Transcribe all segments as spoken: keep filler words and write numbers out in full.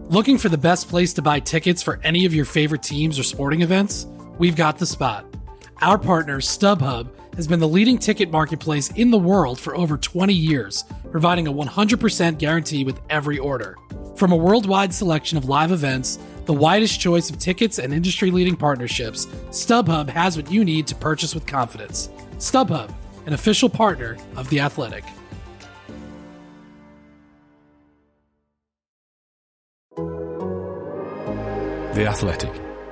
Looking for the best place to buy tickets for any of your favorite teams or sporting events? We've got the spot. Our partner, StubHub, has been the leading ticket marketplace in the world for over twenty years, providing a one hundred percent guarantee with every order. From a worldwide selection of live events, the widest choice of tickets and industry-leading partnerships, StubHub has what you need to purchase with confidence. StubHub, an official partner of The Athletic. The Athletic.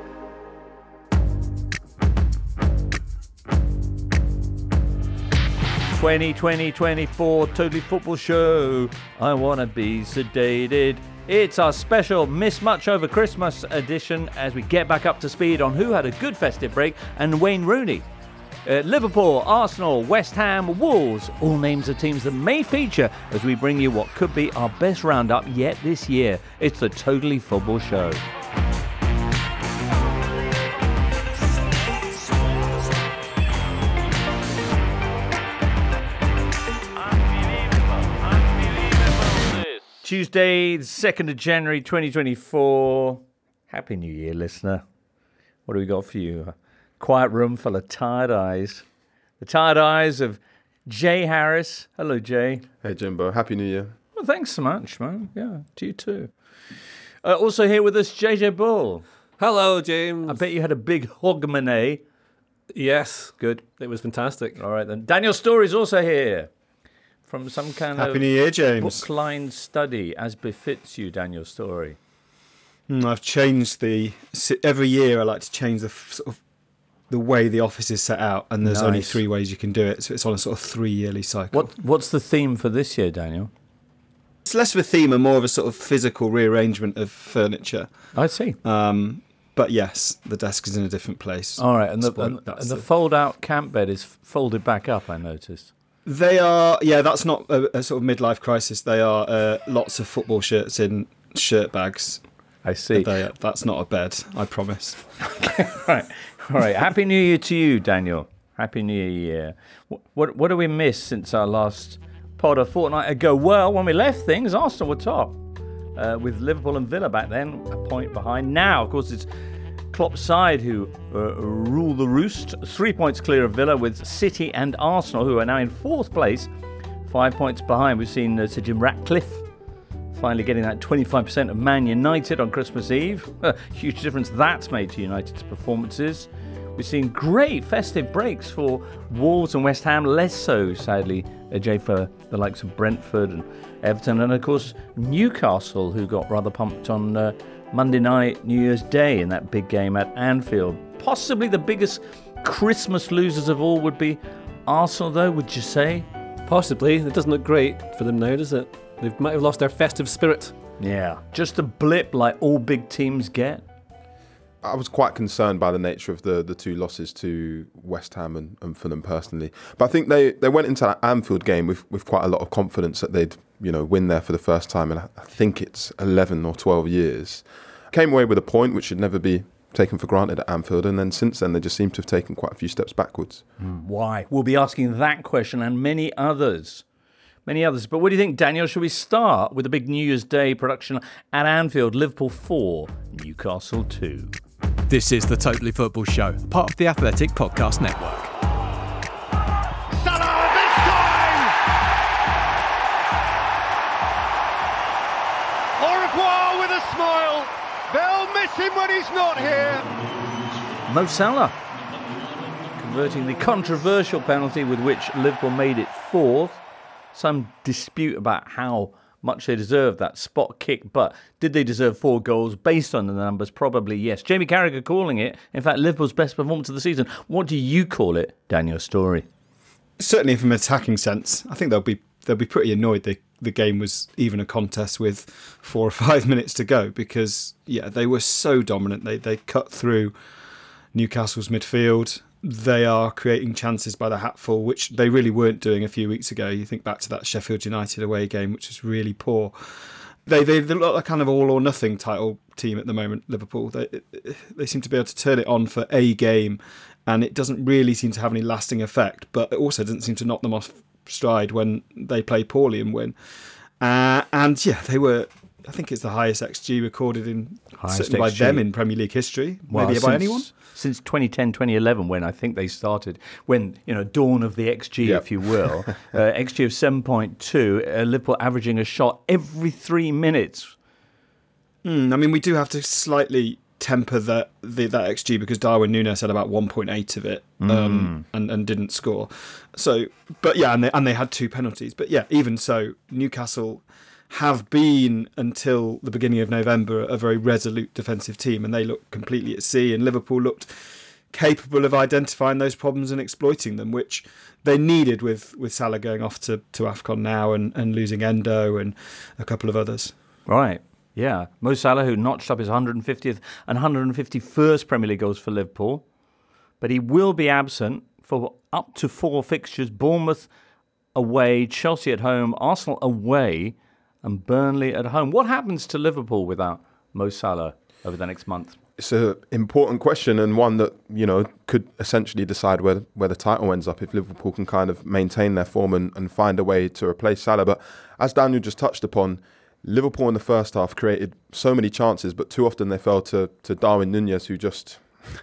twenty twenty twenty-four Totally Football Show. I wanna be sedated. It's our special Miss Much Over Christmas edition as we get back up to speed on who had a good festive break and Wayne Rooney. Uh, Liverpool, Arsenal, West Ham, Wolves, all names of teams that may feature as we bring you what could be our best roundup yet this year. It's the Totally Football Show. Tuesday, the second of January, twenty twenty-four. Happy New Year, listener. What do we got for you? A quiet room full of tired eyes. The tired eyes of Jay Harris. Hello, Jay. Hey, Jimbo. Happy New Year. Well, thanks so much, man. Yeah, to you too. Uh, also here with us, J J Bull. Hello, James. I bet you had a big hogmanay. Yes. Good. It was fantastic. All right, then. Daniel Story's also here. From some kind Happy of New Year, James. book-lined study, as befits you, Daniel Story. Mm, I've changed the every year. I like to change the sort of the way the office is set out, and there's Nice. only three ways you can do it. So it's on a sort of three-yearly cycle. What What's the theme for this year, Daniel? It's less of a theme and more of a sort of physical rearrangement of furniture. I see. Um, but yes, the desk is in a different place. All right, and the, Spoil- and, that's and the the- fold-out camp bed is folded back up, I noticed. They are, yeah, that's not a, a sort of midlife crisis. They are uh, lots of football shirts in shirt bags. I see. They, that's not a bed, I promise. Right, all right. Happy New Year to you, Daniel. Happy New Year. What, what what do we miss since our last pod a fortnight ago? Well, when we left things, Arsenal were top, uh, with Liverpool and Villa back then a point behind. Now, of course, it's Klopp's side who uh, rule the roost, three points clear of Villa, with City and Arsenal, who are now in fourth place, five points behind. We've seen uh, Sir Jim Ratcliffe finally getting that twenty-five percent of Man United on Christmas Eve. Huge difference that's made to United's performances. We've seen great festive breaks for Wolves and West Ham, less so, sadly, uh, Jay, for the likes of Brentford and Everton, and of course Newcastle, who got rather pumped on uh, Monday night, New Year's Day, in that big game at Anfield. Possibly the biggest Christmas losers of all would be Arsenal, though, would you say? Possibly. It doesn't look great for them now, does it? They might have lost their festive spirit. Yeah, just a blip like all big teams get. I was quite concerned by the nature of the, the two losses to West Ham and, and Fulham personally. But I think they, they went into that Anfield game with, with quite a lot of confidence that they'd, you know, win there for the first time in, I think it's eleven or twelve years. Came away with a point which should never be taken for granted at Anfield, and then since then they just seem to have taken quite a few steps backwards. Mm. Why? We'll be asking that question and many others. Many others. But what do you think, Daniel? Shall we start with the big New Year's Day production at Anfield? Liverpool four, Newcastle two. This is the Totally Football Show, part of the Athletic Podcast Network. Salah this time! Au revoir with a smile. They'll miss him when he's not here. Mo Salah converting the controversial penalty with which Liverpool made it fourth. Some dispute about how much they deserved that spot kick, but did they deserve four goals based on the numbers? Probably yes. Jamie Carragher calling it, in fact, Liverpool's best performance of the season. What do you call it, Daniel Story? Certainly from an attacking sense, I think they'll be they'll be pretty annoyed they, the game was even a contest with four or five minutes to go, because yeah, they were so dominant. They they cut through Newcastle's midfield. They are creating chances by the hatful, which they really weren't doing a few weeks ago. You think back to that Sheffield United away game, which was really poor. They they look like kind of all or nothing title team at the moment, Liverpool. They they seem to be able to turn it on for a game, and it doesn't really seem to have any lasting effect, but it also doesn't seem to knock them off stride when they play poorly and win. Uh, and yeah, they were I think it's the highest X G recorded in Highest certainly by X G. them in Premier League history. Well, Maybe by since- anyone. Since twenty ten, twenty eleven, when I think they started, when, you know, dawn of the X G, Yep. if you will, uh, X G of seven point two, uh, Liverpool averaging a shot every three minutes. Mm, I mean, we do have to slightly temper that the, that X G because Darwin Núñez had about one point eight of it um, and, and didn't score. So, but yeah, and they, and they had two penalties. But yeah, even so, Newcastle have been, until the beginning of November, a very resolute defensive team, and they looked completely at sea, and Liverpool looked capable of identifying those problems and exploiting them, which they needed with, with Salah going off to, to AFCON now and, and losing Endo and a couple of others. Right, yeah. Mo Salah, who notched up his one hundred fiftieth and one hundred fifty-first Premier League goals for Liverpool, but he will be absent for up to four fixtures: Bournemouth away, Chelsea at home, Arsenal away, and Burnley at home. What happens to Liverpool without Mo Salah over the next month? It's an important question, and one that, you know, could essentially decide where where the title ends up if Liverpool can kind of maintain their form and, and find a way to replace Salah. But as Daniel just touched upon, Liverpool in the first half created so many chances, but too often they fell to, to Darwin Núñez, who just,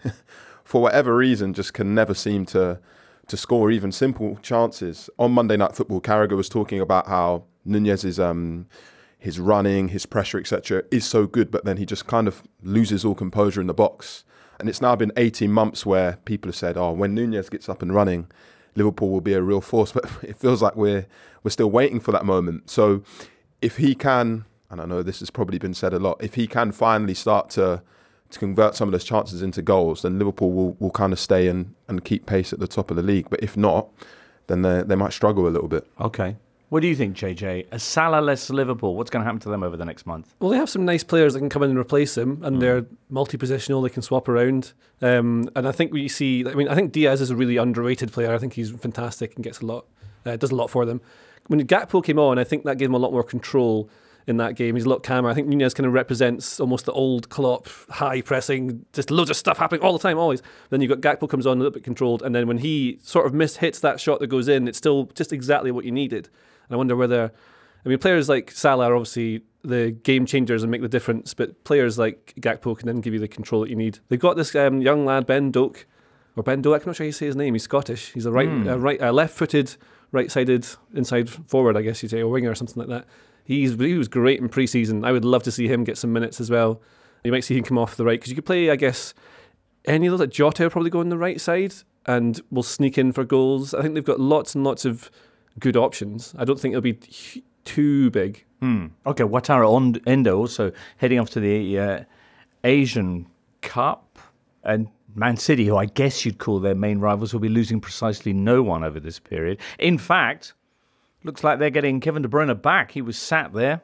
for whatever reason, just can never seem to to score even simple chances. On Monday Night Football, Carragher was talking about how Núñez's um, his running, his pressure, et cetera is so good, but then he just kind of loses all composure in the box. And it's now been eighteen months where people have said, oh, when Núñez gets up and running, Liverpool will be a real force. But it feels like we're we're still waiting for that moment. So if he can, and I know this has probably been said a lot, if he can finally start to to convert some of those chances into goals, then Liverpool will, will kind of stay and, and keep pace at the top of the league. But if not, then they they might struggle a little bit. Okay. What do you think, J J? A Salah-less Liverpool, what's going to happen to them over the next month? Well, they have some nice players that can come in and replace him, and mm. they're multi-positional. They can swap around, um, and I think we see. I mean, I think Diaz is a really underrated player. I think he's fantastic and gets a lot, uh, does a lot for them. When Gakpo came on, I think that gave him a lot more control in that game. He's a lot calmer. I think Núñez kind of represents almost the old Klopp, high pressing, just loads of stuff happening all the time, always. Then you've got Gakpo comes on a little bit controlled, and then when he sort of miss hits that shot that goes in, it's still just exactly what you needed. And I wonder whether, I mean, players like Salah are obviously the game changers and make the difference, but players like Gakpo can then give you the control that you need. They've got this um, young lad, Ben Doak, or Ben Doak, I'm not sure how you say his name. He's Scottish. He's a right, mm. uh, right, uh, left-footed, right-sided, inside forward, I guess you'd say, or winger or something like that. He's he was great in pre-season. I would love to see him get some minutes as well. You might see him come off the right, because you could play, I guess, any of those, like Jota will probably go on the right side and will sneak in for goals. I think they've got lots and lots of good options. I don't think it'll be t- too big. Hmm. Okay, Wataru Endo also heading off to the uh, Asian Cup, and Man City, who I guess you'd call their main rivals, will be losing precisely no one over this period. In fact, looks like they're getting Kevin De Bruyne back. He was sat there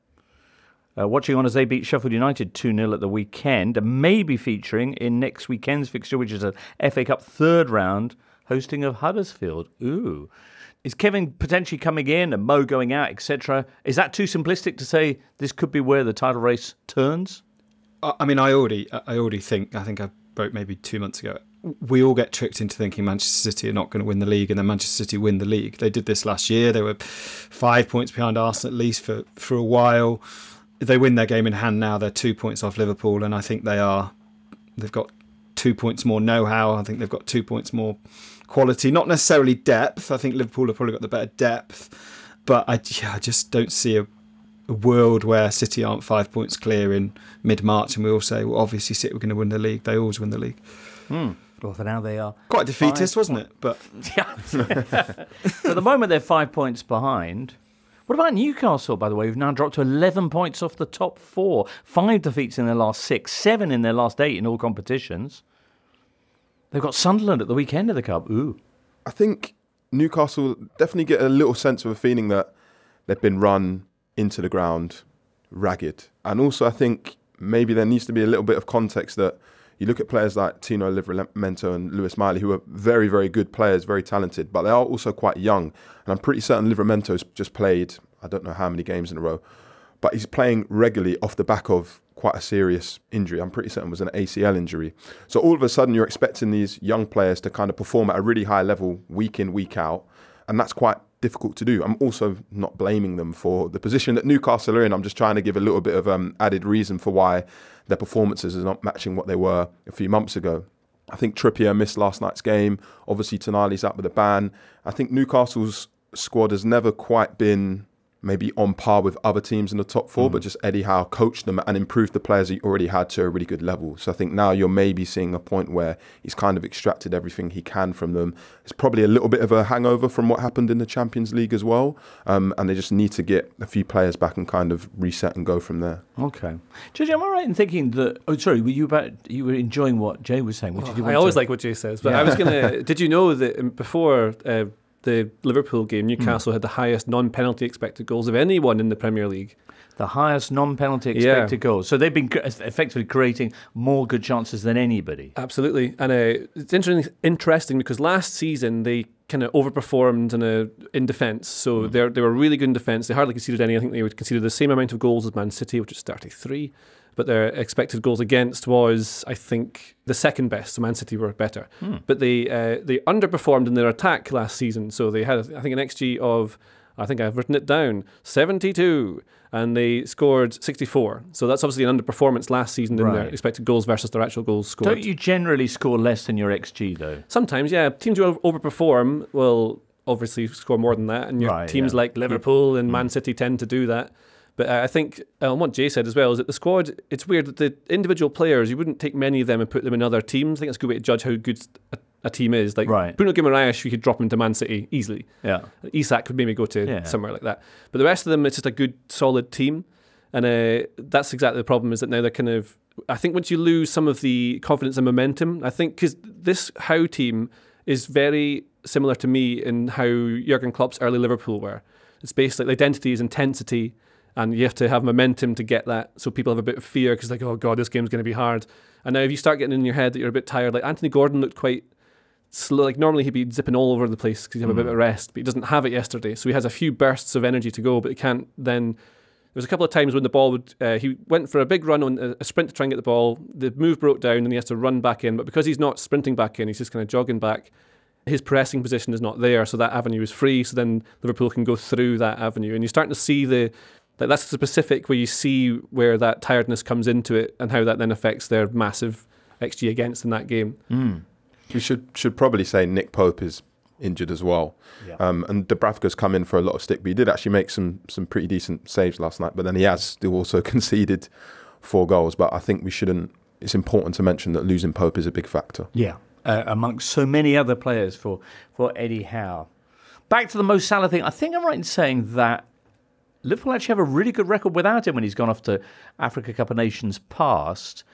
uh, watching on as they beat Sheffield United two nil at the weekend, and maybe featuring in next weekend's fixture, which is an F A Cup third round, hosting of Huddersfield. Ooh. Is Kevin potentially coming in and Mo going out, et cetera? Is that too simplistic to say this could be where the title race turns? I mean, I already, I already think, I think I wrote maybe two months ago, we all get tricked into thinking Manchester City are not going to win the league, and then Manchester City win the league. They did this last year. They were five points behind Arsenal at least for, for a while. If they win their game in hand now, they're two points off Liverpool, and I think they are, they've got two points more know-how. I think they've got two points more quality, not necessarily depth. I think Liverpool have probably got the better depth, but I, yeah, I just don't see a, a world where City aren't five points clear in mid-March, and we all say, well, obviously City were going to win the league. They always win the league. Hmm. Well, for now they are quite defeatist, wasn't it? But yeah. So at the moment they're five points behind. What about Newcastle, by the way, who've now dropped to eleven points off the top four, five defeats in their last six, seven in their last eight in all competitions. They've got Sunderland at the weekend of the Cup. Ooh. I think Newcastle definitely get a little sense of a feeling that they've been run into the ground ragged. And also I think maybe there needs to be a little bit of context that you look at players like Tino Livramento and Lewis Miley, who are very, very good players, very talented, but they are also quite young. And I'm pretty certain Livramento's just played, I don't know how many games in a row, but he's playing regularly off the back of quite a serious injury. I'm pretty certain it was an A C L injury. So all of a sudden you're expecting these young players to kind of perform at a really high level week in, week out. And that's quite difficult to do. I'm also not blaming them for the position that Newcastle are in. I'm just trying to give a little bit of um, added reason for why their performances are not matching what they were a few months ago. I think Trippier missed last night's game. Obviously, Tonali's out with a ban. I think Newcastle's squad has never quite been maybe on par with other teams in the top four, mm. but just Eddie Howe coached them and improved the players he already had to a really good level. So I think now you're maybe seeing a point where he's kind of extracted everything he can from them. It's probably a little bit of a hangover from what happened in the Champions League as well. Um, and they just need to get a few players back and kind of reset and go from there. Okay. J J, am I right in thinking that... Oh, sorry, were you about... You were enjoying what Jay was saying? What did you oh, want I always to... like what Jay says, but yeah. I was going to... Did you know that before... Uh, the Liverpool game, Newcastle mm. had the highest non-penalty expected goals of anyone in the Premier League. The highest non-penalty expected yeah. goals. So they've been effectively creating more good chances than anybody. Absolutely. And uh, it's interesting, interesting because last season they kind of overperformed in, a, in defence. So mm. they they were really good in defence. They hardly conceded any. I think they would concede the same amount of goals as Man City, which is thirty-three. But their expected goals against was, I think, the second best. So Man City were better. Hmm. But they uh, they underperformed in their attack last season. So they had, I think, an X G of, I think I've written it down, seventy-two. And they scored sixty-four. So that's obviously an underperformance last season in right. their expected goals versus their actual goals scored. Don't you generally score less than your X G, though? Sometimes, yeah. Teams who overperform will obviously score more than that. And your right, teams yeah. like Liverpool and Man City tend to do that. But uh, I think, uh, what Jay said as well, is that the squad, it's weird that the individual players, you wouldn't take many of them and put them in other teams. I think it's a good way to judge how good a, a team is. Like right. Bruno Guimaraes, you could drop him to Man City easily. Yeah. Isak could maybe go to yeah. somewhere like that. But the rest of them, it's just a good, solid team. And uh, that's exactly the problem, is that now they're kind of, I think once you lose some of the confidence and momentum, I think, because this Howe team is very similar to me in how Jurgen Klopp's early Liverpool were. It's basically, the identity is intensity, and you have to have momentum to get that, so people have a bit of fear because like, oh God, this game's going to be hard. And now if you start getting in your head that you're a bit tired, like Anthony Gordon looked quite slow, like normally he'd be zipping all over the place because he'd have mm. a bit of rest, but he doesn't have it yesterday, so he has a few bursts of energy to go, but he can't then... There was a couple of times when the ball would... Uh, he went for a big run on a, a sprint to try and get the ball, the move broke down and he has to run back in, but because he's not sprinting back in, he's just kind of jogging back, his pressing position is not there, so that avenue is free, so then Liverpool can go through that avenue, and you're starting to see the... Like that's specific where you see where that tiredness comes into it and how that then affects their massive X G against in that game. Mm. We should should probably say Nick Pope is injured as well. Yeah. Um, and Dubravka's come in for a lot of stick, but he did actually make some some pretty decent saves last night, but then he has still also conceded four goals. But I think we shouldn't, it's important to mention that losing Pope is a big factor. Yeah, uh, amongst so many other players for, for Eddie Howe. Back to the Mo Salah thing, I think I'm right in saying that Liverpool actually have a really good record without him when he's gone off to Africa Cup of Nations past.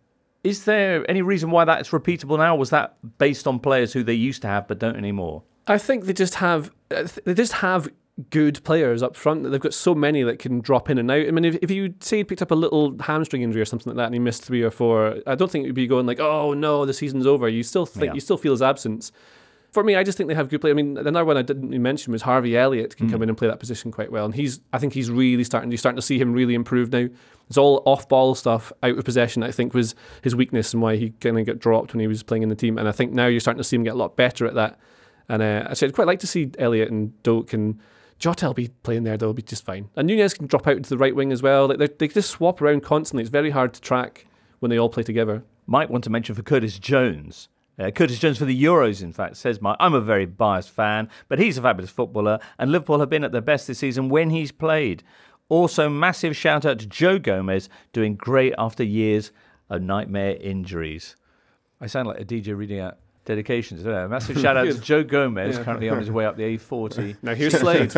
Is there any reason why that's repeatable now? Was that based on players who they used to have but don't anymore? I think they just have they just have good players up front. They've got so many that can drop in and out. I mean, if, if you say he picked up a little hamstring injury or something like that and he missed three or four, I don't think you'd be going like, oh no, the season's over. You still think yeah. you still feel his absence. For me, I just think they have good players. I mean, another one I didn't mention was Harvey Elliott can mm. come in and play that position quite well. And he's, I think he's really starting, you're starting to see him really improve now. It's all off-ball stuff, out of possession, I think was his weakness and why he kind of got dropped when he was playing in the team. And I think now you're starting to see him get a lot better at that. And uh, I'd quite like to see Elliott and Doak and Jota will be playing there, they'll be just fine. And Nunez can drop out into the right wing as well. Like they just swap around constantly. It's very hard to track when they all play together. Might want to mention for Curtis Jones. Uh, Curtis Jones for the Euros, in fact, says, Mike, I'm a very biased fan, but he's a fabulous footballer, and Liverpool have been at their best this season when he's played. Also, massive shout out to Joe Gomez, doing great after years of nightmare injuries. I sound like a D J reading out dedications, don't I? Massive shout out to Joe Gomez, yeah. currently on his way up the A forty. Now here's Slade.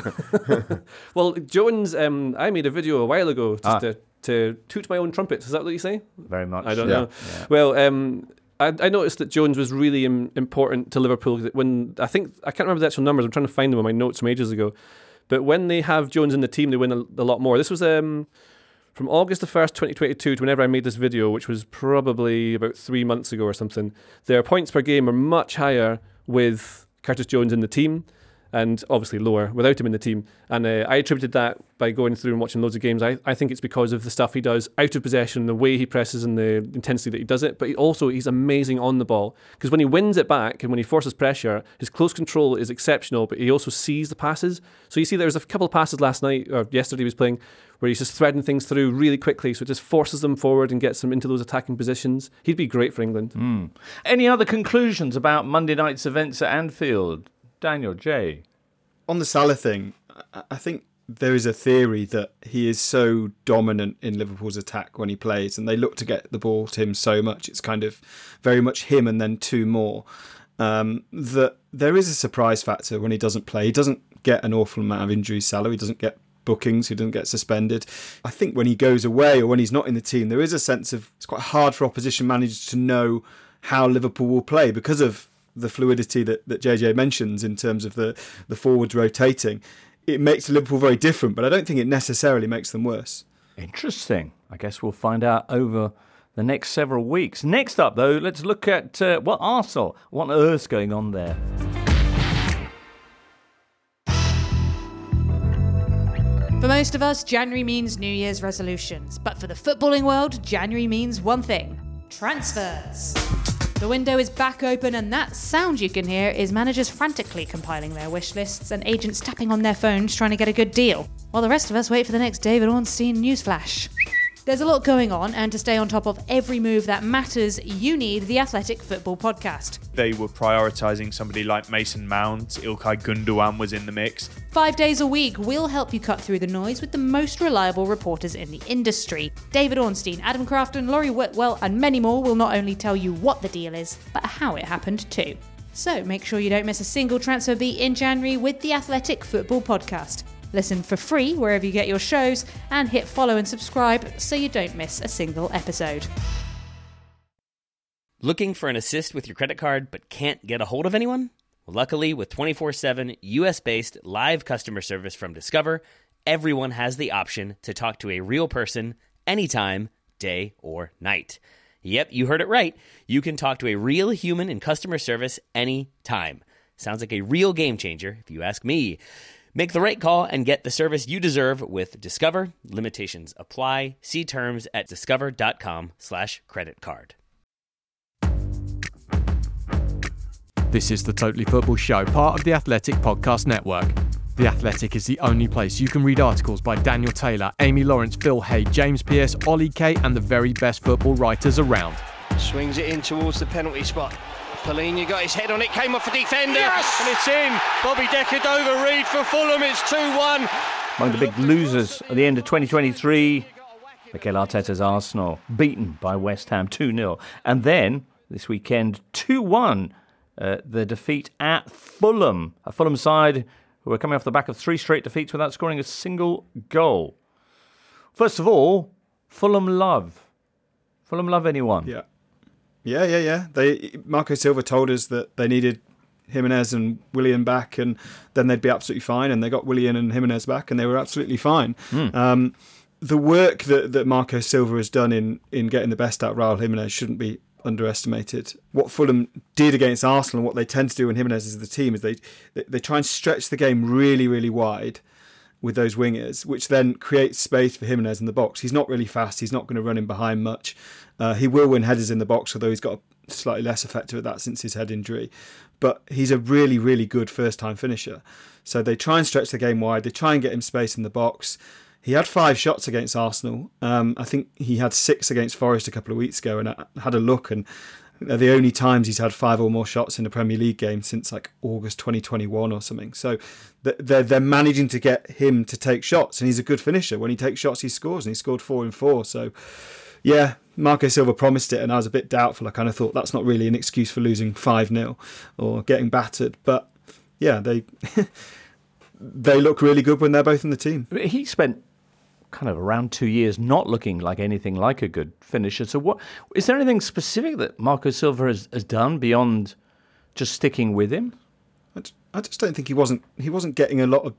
Well, Jones, um, I made a video a while ago just ah. to, to toot my own trumpet. Is that what you say? Very much. I don't yeah. know. Yeah. Well, um, I, I noticed that Jones was really im- important to Liverpool. When I think I can't remember the actual numbers. I'm trying to find them on my notes from ages ago. But when they have Jones in the team, they win a, a lot more. This was um, from August the first, twenty twenty-two, to whenever I made this video, which was probably about three months ago or something. Their points per game are much higher with Curtis Jones in the team. and obviously lower without him in the team. And uh, I attributed that by going through and watching loads of games. I, I think it's because of the stuff he does out of possession, the way he presses and the intensity that he does it. But he also, he's amazing on the ball. Because when he wins it back and when he forces pressure, his close control is exceptional, but he also sees the passes. So you see there was a couple of passes last night, or yesterday he was playing, where he's just threading things through really quickly. So it just forces them forward and gets them into those attacking positions. He'd be great for England. Mm. Any other conclusions about Monday night's events at Anfield? Daniel, Jay? On the Salah thing, I think there is a theory that he is so dominant in Liverpool's attack when he plays, and they look to get the ball to him so much. It's kind of very much him and then two more. Um, that there is a surprise factor when he doesn't play. He doesn't get an awful amount of injuries, Salah. He doesn't get bookings, he doesn't get suspended. I think when he goes away or when he's not in the team, there is a sense of it's quite hard for opposition managers to know how Liverpool will play because of the fluidity that, that J J mentions in terms of the, the forwards rotating. It makes Liverpool very different, but I don't think it necessarily makes them worse. Interesting. I guess we'll find out over the next several weeks. Next up, though, let's look at, uh, well, Arsenal. What on earth's going on there? For most of us, January means New Year's resolutions. But for the footballing world, January means one thing: transfers. The window is back open, and that sound you can hear is managers frantically compiling their wish lists and agents tapping on their phones trying to get a good deal, while the rest of us wait for the next David Ornstein newsflash. There's a lot going on, and to stay on top of every move that matters, you need the Athletic Football Podcast. They were prioritising somebody like Mason Mount. Ilkay Gundogan was in the mix. Five days a week, we'll help you cut through the noise with the most reliable reporters in the industry. David Ornstein, Adam Crafton, Laurie Whitwell, and many more will not only tell you what the deal is, but how it happened too. So make sure you don't miss a single transfer beat in January with the Athletic Football Podcast. Listen for free wherever you get your shows, and hit follow and subscribe so you don't miss a single episode. Looking for an assist with your credit card but can't get a hold of anyone? Well, luckily, with twenty-four seven U S-based live customer service from Discover, everyone has the option to talk to a real person anytime, day or night. Yep, you heard it right. You can talk to a real human in customer service anytime. Sounds like a real game changer, if you ask me. Make the right call and get the service you deserve with Discover. Limitations apply. See terms at discover.com slash credit card. This is the Totally Football Show, part of the Athletic Podcast Network. The Athletic is the only place you can read articles by Daniel Taylor, Amy Lawrence, Phil Hay, James Pearce, Ollie Kay, and the very best football writers around. Swings it in towards the penalty spot. Fellaini got his head on it, came off a defender, Yes! and it's in. Bobby Decordova-Reid for Fulham, it's two one. Among the big losers at the end of twenty twenty-three, Mikel Arteta's Arsenal, beaten by West Ham two nil. And then, this weekend, two one, uh, the defeat at Fulham. A Fulham side who are coming off the back of three straight defeats without scoring a single goal. First of all, Fulham love. Fulham love anyone? Yeah. Yeah, yeah, yeah. They Marco Silva told us that they needed Jimenez and Willian back, and then they'd be absolutely fine. And they got Willian and Jimenez back, and they were absolutely fine. Mm. Um, the work that, that Marco Silva has done in, in getting the best out of Raul Jimenez shouldn't be underestimated. What Fulham did against Arsenal, and what they tend to do when Jimenez is the team, is they they try and stretch the game really, really wide with those wingers, which then creates space for Jimenez in the box. He's not really fast. He's not going to run in behind much. Uh, he will win headers in the box, although he's got slightly less effective at that since his head injury. But he's a really, really good first-time finisher. So they try and stretch the game wide. They try and get him space in the box. He had five shots against Arsenal. Um, I think he had six against Forest a couple of weeks ago, and I had a look, and they're the only times he's had five or more shots in a Premier League game since like August twenty twenty-one or something. So they're, they're managing to get him to take shots, and he's a good finisher. When he takes shots, he scores, and he scored four in four. So, yeah, Marco Silva promised it, and I was a bit doubtful. I kind of thought that's not really an excuse for losing five nil or getting battered. But, yeah, they they look really good when they're both in the team. He spent kind of around two years not looking like anything like a good finisher. So what is there anything specific that Marco Silva has, has done beyond just sticking with him? I just don't think he wasn't he wasn't getting a lot of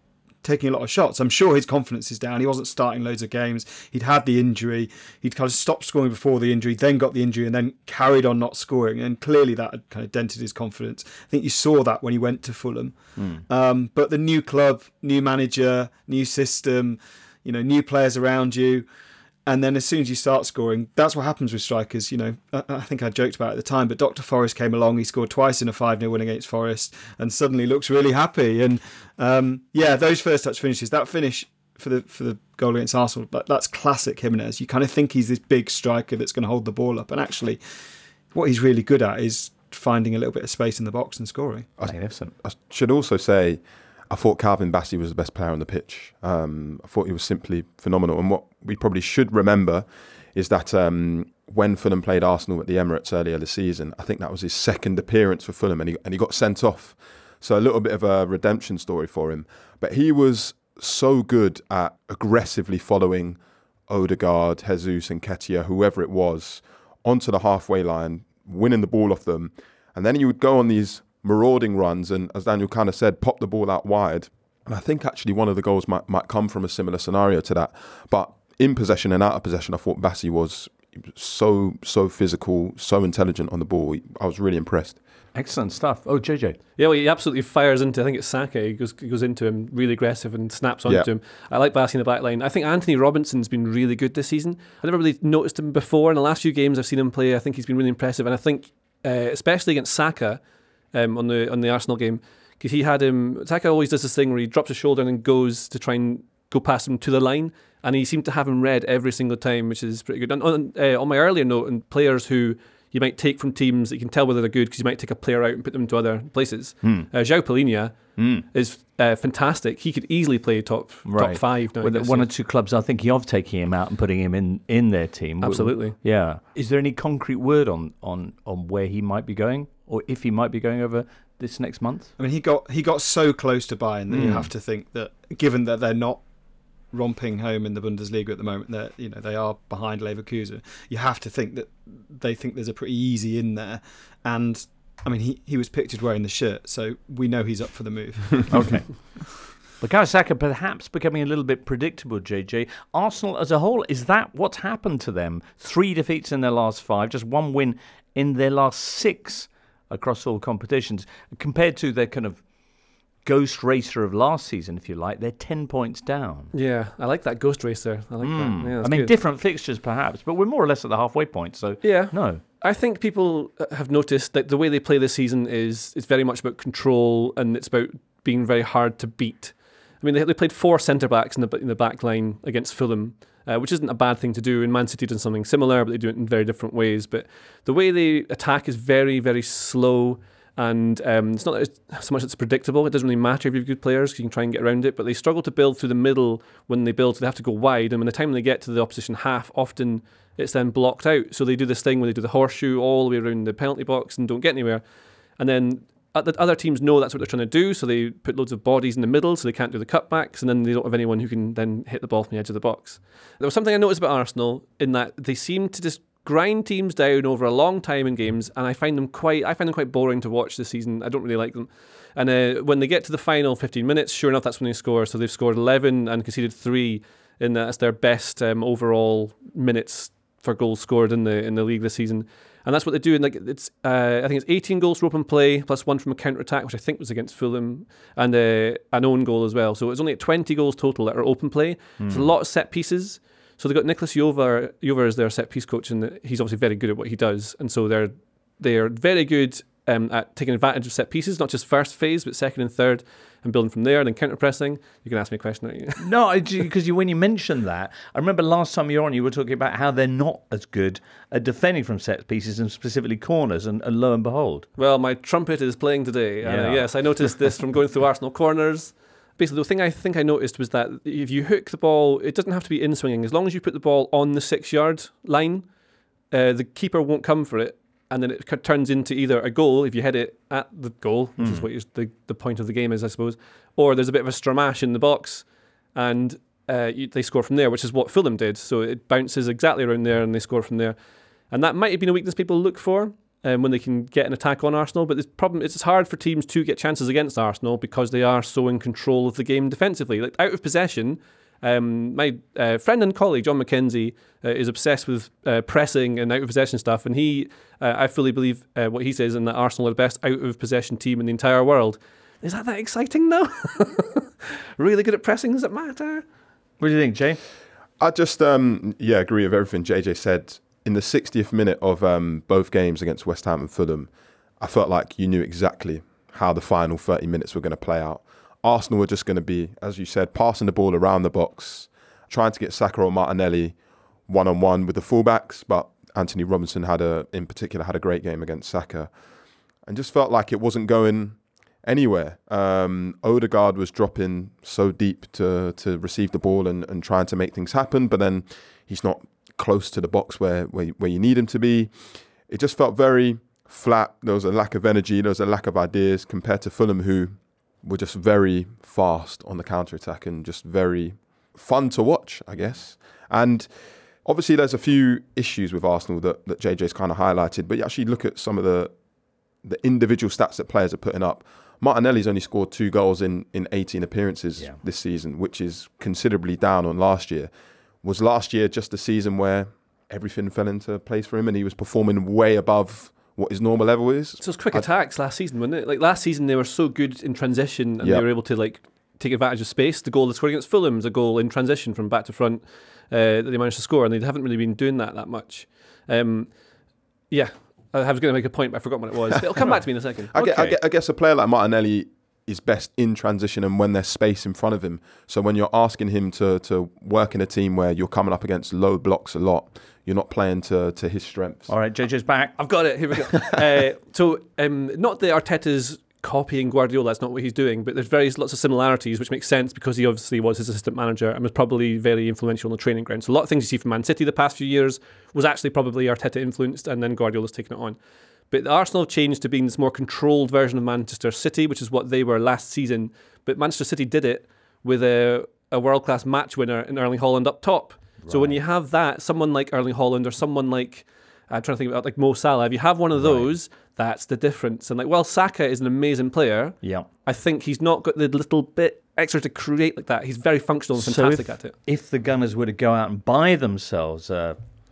taking a lot of shots. I'm sure his confidence is down. He wasn't starting loads of games. He'd had the injury. He'd kind of stopped scoring before the injury, then got the injury, and then carried on not scoring. And clearly that had kind of dented his confidence. I think you saw that when he went to Fulham. Mm. Um, but the new club, new manager, new system, you know, new players around you. And then as soon as you start scoring, that's what happens with strikers. You know, I, I think I joked about it at the time, but Doctor Forrest came along. He scored twice in a five nil win against Forest and suddenly looks really happy. And um, yeah, those first touch finishes, that finish for the for the goal against Arsenal, that, that's classic Jimenez. You kind of think he's this big striker that's going to hold the ball up. And actually, what he's really good at is finding a little bit of space in the box and scoring. Magnificent. I should also say, I thought Calvin Bassey was the best player on the pitch. Um, I thought he was simply phenomenal. And what we probably should remember is that um, when Fulham played Arsenal at the Emirates earlier this season, I think that was his second appearance for Fulham, and he, and he got sent off. So a little bit of a redemption story for him. But he was so good at aggressively following Odegaard, Jesus and Nketiah, whoever it was, onto the halfway line, winning the ball off them. And then he would go on these marauding runs and, as Daniel kind of said, pop the ball out wide. And I think actually one of the goals might might come from a similar scenario to that. But in possession and out of possession, I thought Bassey was so, so physical, so intelligent on the ball. I was really impressed. Excellent stuff. Oh, J J. Yeah, well, he absolutely fires into, I think it's Saka, he goes, he goes into him, really aggressive and snaps onto Yeah. him. I like Bassey in the back line. I think Anthony Robinson's been really good this season. I never really noticed him before. In the last few games I've seen him play, I think he's been really impressive. And I think, uh, especially against Saka, Um, on the on the Arsenal game, because he had him. Saka always does this thing where he drops his shoulder and then goes to try and go past him to the line, and he seemed to have him read every single time, which is pretty good. And on, uh, on my earlier note, and players who you might take from teams that you can tell whether they're good because you might take a player out and put them into other places. Mm. Uh, João Palhinha Mm. is uh, fantastic. He could easily play top Right. top five. Now, I With guess, one yeah. or two clubs are thinking of taking him out and putting him in, in their team. Absolutely. Yeah. Is there any concrete word on, on, on where he might be going, or if he might be going over this next month? I mean, he got he got so close to Bayern that Mm. you have to think that, given that they're not romping home in the Bundesliga at the moment, that you know they are behind Leverkusen, you have to think that they think there's a pretty easy in there. And I mean, he, he was pictured wearing the shirt, so we know he's up for the move. Okay. Bukayo Saka perhaps becoming a little bit predictable, J J. Arsenal as a whole, is that what's happened to them? Three defeats in their last five, just one win in their last six across all competitions. Compared to their kind of ghost racer of last season, if you like, they're ten points down. Yeah, I like that ghost racer. I like Mm. that. Yeah, I that's mean, good. different fixtures perhaps, but we're more or less at the halfway point, so Yeah. no. I think people have noticed that the way they play this season is it's very much about control, and it's about being very hard to beat. I mean, they, they played four centre-backs in the, in the back line against Fulham, uh, which isn't a bad thing to do. And Man City did something similar, but they do it in very different ways. But the way they attack is very, very slow, and um, it's not so much it's predictable. It doesn't really matter if you have good players, 'cause you can try and get around it, but they struggle to build through the middle. When they build, they have to go wide, and by the time they get to the opposition half, often it's then blocked out. So they do this thing where they do the horseshoe all the way around the penalty box and don't get anywhere. And then the other teams know that's what they're trying to do, so they put loads of bodies in the middle so they can't do the cutbacks, and then they don't have anyone who can then hit the ball from the edge of the box. There was something I noticed about Arsenal in that they seem to just grind teams down over a long time in games, and I find them quite I find them quite boring to watch this season. I don't really like them. And uh, when they get to the final fifteen minutes, sure enough, that's when they score. So they've scored eleven and conceded three, in that. That's their best um, overall minutes for goals scored in the in the league this season. And that's what they do. And like it's, uh, I think it's eighteen goals for open play plus one from a counter attack, which I think was against Fulham, and uh, an own goal as well. So it's only at twenty goals total that are open play. Mm. It's a lot of set pieces. So they've got Nicholas Jover, Jover as their set piece coach, and he's obviously very good at what he does. And so they're they are very good um, at taking advantage of set pieces, not just first phase, but second and third, and building from there. And then counter pressing. You can ask me a question, aren't you? No, because you, when you mentioned that, I remember last time you were on, you were talking about how they're not as good at defending from set pieces and specifically corners, and, and lo and behold. Well, my trumpet is playing today. Yeah. Uh, yes, I noticed this from going through Arsenal corners. Basically, the thing I think I noticed was that if you hook the ball, it doesn't have to be in swinging. As long as you put the ball on the six-yard line, uh, the keeper won't come for it, and then it c- turns into either a goal if you hit it at the goal, which mm. is what you're, the, the point of the game is, I suppose, or there's a bit of a stramash in the box, and uh, you, they score from there, which is what Fulham did. So it bounces exactly around there, and they score from there. And that might have been a weakness people look for. um, when they can get an attack on Arsenal. But the problem is it's hard for teams to get chances against Arsenal because they are so in control of the game defensively. Like out of possession, um, my uh, friend and colleague John McKenzie uh, is obsessed with uh, pressing and out of possession stuff, and he, uh, I fully believe uh, what he says, and that Arsenal are the best out of possession team in the entire world. Is that that exciting though? Really good at pressing? Does it matter? What do you think, Jay? I just, um, yeah, agree with everything J J said. In the sixtieth minute of um, both games against West Ham and Fulham, I felt like you knew exactly how the final thirty minutes were going to play out. Arsenal were just going to be, as you said, passing the ball around the box, trying to get Saka or Martinelli one-on-one with the fullbacks, but Anthony Robinson had a, in particular, had a great game against Saka, and just felt like it wasn't going anywhere. Um, Odegaard was dropping so deep to to receive the ball and, and trying to make things happen, but then he's not close to the box where, where where you need him to be. It just felt very flat. There was a lack of energy. There was a lack of ideas compared to Fulham, who were just very fast on the counter-attack and just very fun to watch, I guess. And obviously there's a few issues with Arsenal that, that J J's kind of highlighted, but you actually look at some of the the individual stats that players are putting up. Martinelli's only scored two goals in, in eighteen appearances yeah. this season, which is considerably down on last year. Was last year just a season where everything fell into place for him and he was performing way above what his normal level is? So it's quick I, attacks last season, wasn't it? Like last season, they were so good in transition and yeah. they were able to like take advantage of space. The goal they scored against Fulham was a goal in transition from back to front uh, that they managed to score, and they haven't really been doing that that much. Um, yeah. I was going to make a point, but I forgot what it was. It'll come back to me in a second. I, okay. guess, I, guess, I guess a player like Martinelli is best in transition and when there's space in front of him. So when you're asking him to to work in a team where you're coming up against low blocks a lot, you're not playing to, to his strengths. All right, J J's back. I've got it. Here we go. uh, so um, not that Arteta's copying Guardiola, that's not what he's doing, but there's very lots of similarities, which makes sense because he obviously was his assistant manager and was probably very influential on the training ground. So a lot of things you see from Man City the past few years was actually probably Arteta influenced, and then Guardiola's taken it on. But the Arsenal have changed to being this more controlled version of Manchester City, which is what they were last season. But Manchester City did it with a, a world-class match winner in Erling Haaland up top. Right. So when you have that, someone like Erling Haaland or someone like, I'm trying to think about like Mo Salah, if you have one of those, right. that's the difference. And like, well, Saka is an amazing player. Yeah, I think he's not got the little bit extra to create like that. He's very functional and fantastic so if, at it. If the Gunners were to go out and buy themselves uh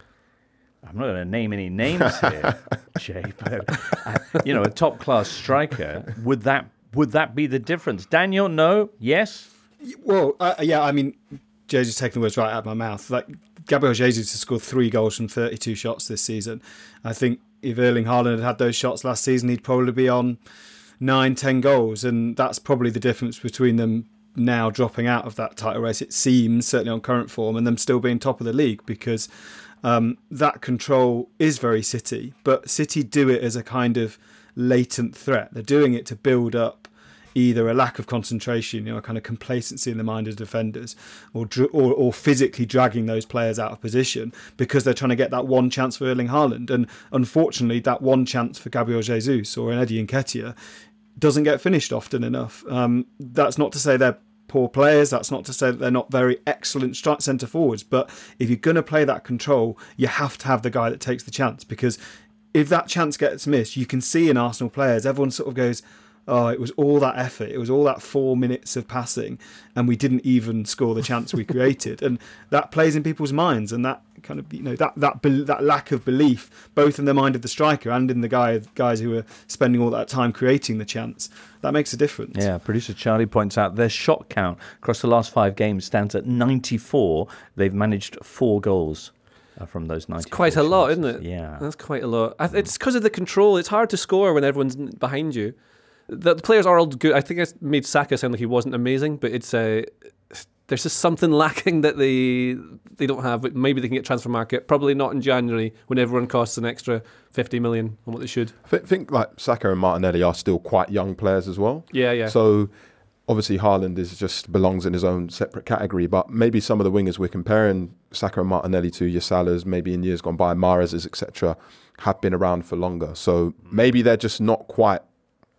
I'm not going to name any names here, Jay, but uh, you know, a top-class striker, would that would that be the difference? Daniel, no? Yes? Well, uh, yeah, I mean, Jay's just taking the words right out of my mouth. Like, Gabriel Jesus has scored three goals from thirty-two shots this season. I think if Erling Haaland had had those shots last season, he'd probably be on nine, ten goals, and that's probably the difference between them now dropping out of that title race, it seems, certainly on current form, and them still being top of the league, because Um, that control is very City, but City do it as a kind of latent threat. They're doing it to build up either a lack of concentration, you know, a kind of complacency in the mind of defenders, or, or or physically dragging those players out of position because they're trying to get that one chance for Erling Haaland. And unfortunately, that one chance for Gabriel Jesus or an Eddie Nketiah doesn't get finished often enough. Um, that's not to say they're poor players, that's not to say that they're not very excellent centre forwards, but if you're going to play that control, you have to have the guy that takes the chance, because if that chance gets missed, you can see in Arsenal players, everyone sort of goes, oh, it was all that effort, it was all that four minutes of passing, and we didn't even score the chance we created. And that plays in people's minds, and that kind of, you know, that that that lack of belief, both in the mind of the striker and in the guy guys who are spending all that time creating the chance, that makes a difference. Yeah, producer Charlie points out their shot count across the last five games stands at ninety-four. They've managed four goals Uh, from those ninety. It's quite a lot, isn't it? Yeah. That's quite a lot. I th- it's because of the control. It's hard to score when everyone's behind you. The, the players are all good. I think I made Saka sound like he wasn't amazing, but it's uh, there's just something lacking that they they don't have. But maybe they can get transfer market. Probably not in January when everyone costs an extra fifty million on what they should. I th- think like Saka and Martinelli are still quite young players as well. Yeah, yeah. So obviously Haaland is just belongs in his own separate category, but maybe some of the wingers we're comparing Saka and Martinelli to, your Salahs, maybe in years gone by, Mahrez's, et cetera, have been around for longer. So maybe they're just not quite,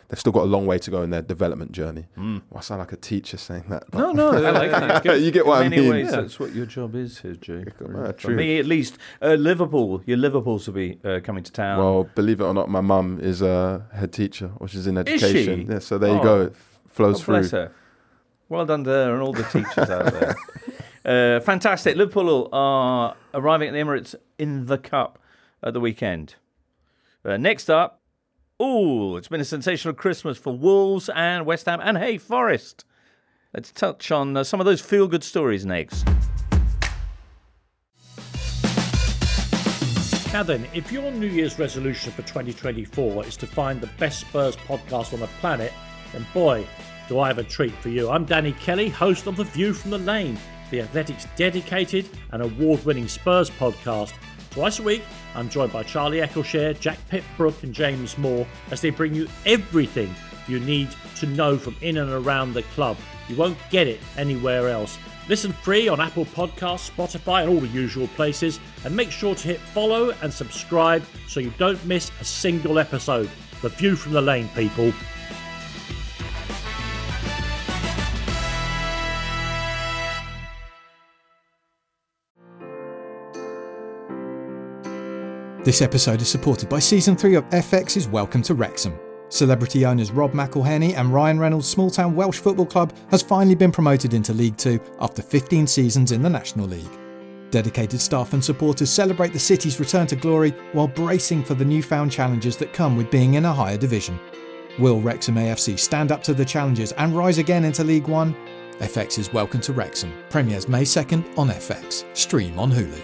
they've still got a long way to go in their development journey. Mm. Well, I sound like a teacher saying that. but- No, no, I like that. You get what In I many mean. ways, Yeah. that's what your job is here, Jay. Yeah, For true. me, at least, uh, Liverpool. Your Liverpools will be uh, coming to town. Well, believe it or not, my mum is a head teacher, or she's in Is education. she? Yeah, so there you Oh. go. It f- flows God through. bless her. Well done to her and all the teachers out there. Uh, fantastic. Liverpool are arriving at the Emirates in the Cup at the weekend. Uh, next up, oh, it's been a sensational Christmas for Wolves and West Ham and, hey, Forest. Let's touch on uh, some of those feel-good stories next. Now then, if your New Year's resolution for twenty twenty-four is to find the best Spurs podcast on the planet, then boy, do I have a treat for you. I'm Danny Kelly, host of The View from the Lane, the Athletic's dedicated and award-winning Spurs podcast. Twice a week, I'm joined by Charlie Eccleshare, Jack Pitt-Brooke and James Moore as they bring you everything you need to know from in and around the club. You won't get it anywhere else. Listen free on Apple Podcasts, Spotify and all the usual places, and make sure to hit follow and subscribe so you don't miss a single episode. The View from the Lane, people. This episode is supported by Season three of F X's Welcome to Wrexham. Celebrity owners Rob McElhenney and Ryan Reynolds' small-town Welsh football club has finally been promoted into League Two after fifteen seasons in the National League. Dedicated staff and supporters celebrate the city's return to glory while bracing for the newfound challenges that come with being in a higher division. Will Wrexham A F C stand up to the challenges and rise again into League One? F X's Welcome to Wrexham premieres May second on F X. Stream on Hulu.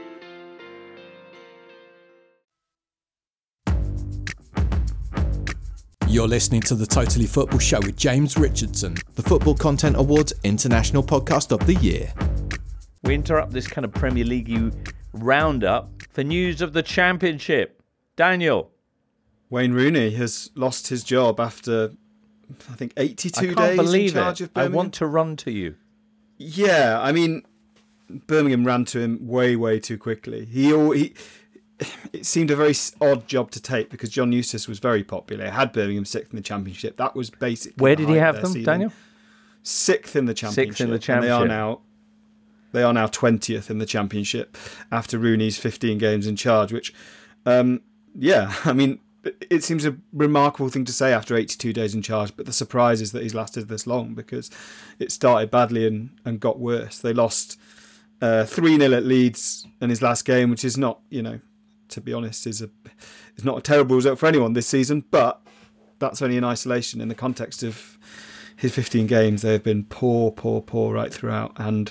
You're listening to the Totally Football Show with James Richardson, the Football Content Awards International Podcast of the Year. We interrupt this kind of Premier League roundup for news of the Championship. Daniel. Wayne Rooney has lost his job after, I think, eighty-two I can't days believe in charge it. of Birmingham. I want to run to you. Yeah, I mean, Birmingham ran to him way, way too quickly. He, he It seemed a very odd job to take because John Eustace was very popular. He had Birmingham sixth in the Championship. That was basically where did he have their them, ceiling. Daniel? Sixth in the Championship. Sixth in the And Championship. they are now they are now twentieth in the Championship after Rooney's fifteen games in charge. Which, um, yeah, I mean, it seems a remarkable thing to say after eighty-two days in charge. But the surprise is that he's lasted this long because it started badly and, and got worse. They lost uh, three nil at Leeds in his last game, which is not, you know, to be honest, is a is not a terrible result for anyone this season, but that's only in isolation. In the context of his fifteen games, they have been poor, poor, poor right throughout. And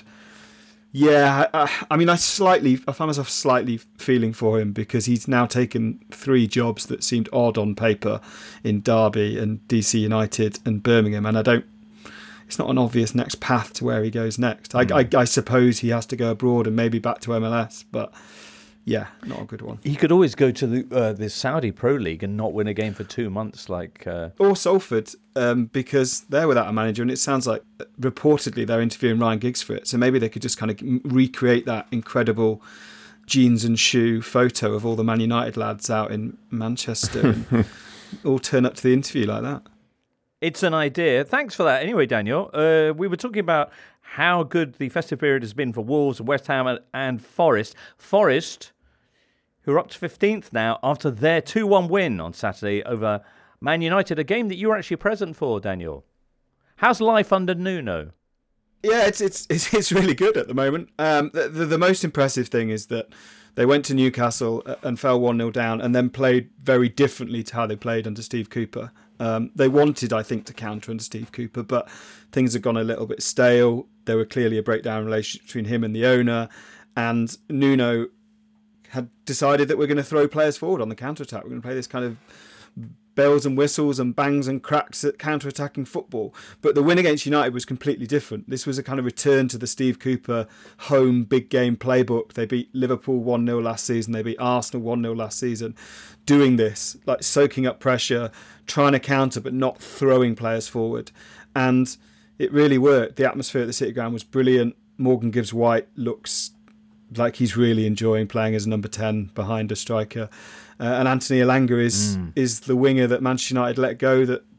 yeah, I, I mean, I slightly, I found myself slightly feeling for him because he's now taken three jobs that seemed odd on paper in Derby and D C United and Birmingham, and I don't. It's not an obvious next path to where he goes next. I, I, I suppose he has to go abroad and maybe back to M L S, but. Yeah, not a good one. He could always go to the uh, the Saudi Pro League and not win a game for two months, like uh... or Salford, um, because they're without a manager, and it sounds like reportedly they're interviewing Ryan Giggs for it. So maybe they could just kind of recreate that incredible jeans and shoe photo of all the Man United lads out in Manchester, and all turn up to the interview like that. It's an idea. Thanks for that. Anyway, Daniel, uh, we were talking about how good the festive period has been for Wolves and West Ham and, and Forest. Forest, who are up to fifteenth now after their two one win on Saturday over Man United, a game that you were actually present for, Daniel. How's life under Nuno? Yeah, it's it's it's, it's really good at the moment. Um, the, the, the most impressive thing is that they went to Newcastle and fell one nil down and then played very differently to how they played under Steve Cooper. Um, they wanted, I think, to counter under Steve Cooper, but things had gone a little bit stale. There were clearly a breakdown in relationship between him and the owner, and Nuno had decided that we're going to throw players forward on the counter-attack. We're going to play this kind of bells and whistles and bangs and cracks at counter-attacking football. But the win against United was completely different. This was a kind of return to the Steve Cooper home big game playbook. They beat Liverpool one nil last season. They beat Arsenal one nil last season. Doing this, like soaking up pressure, trying to counter but not throwing players forward. And it really worked. The atmosphere at the City Ground was brilliant. Morgan Gibbs-White looks like he's really enjoying playing as number ten behind a striker. Uh, and Anthony Elanga is mm. is the winger that Manchester United let go that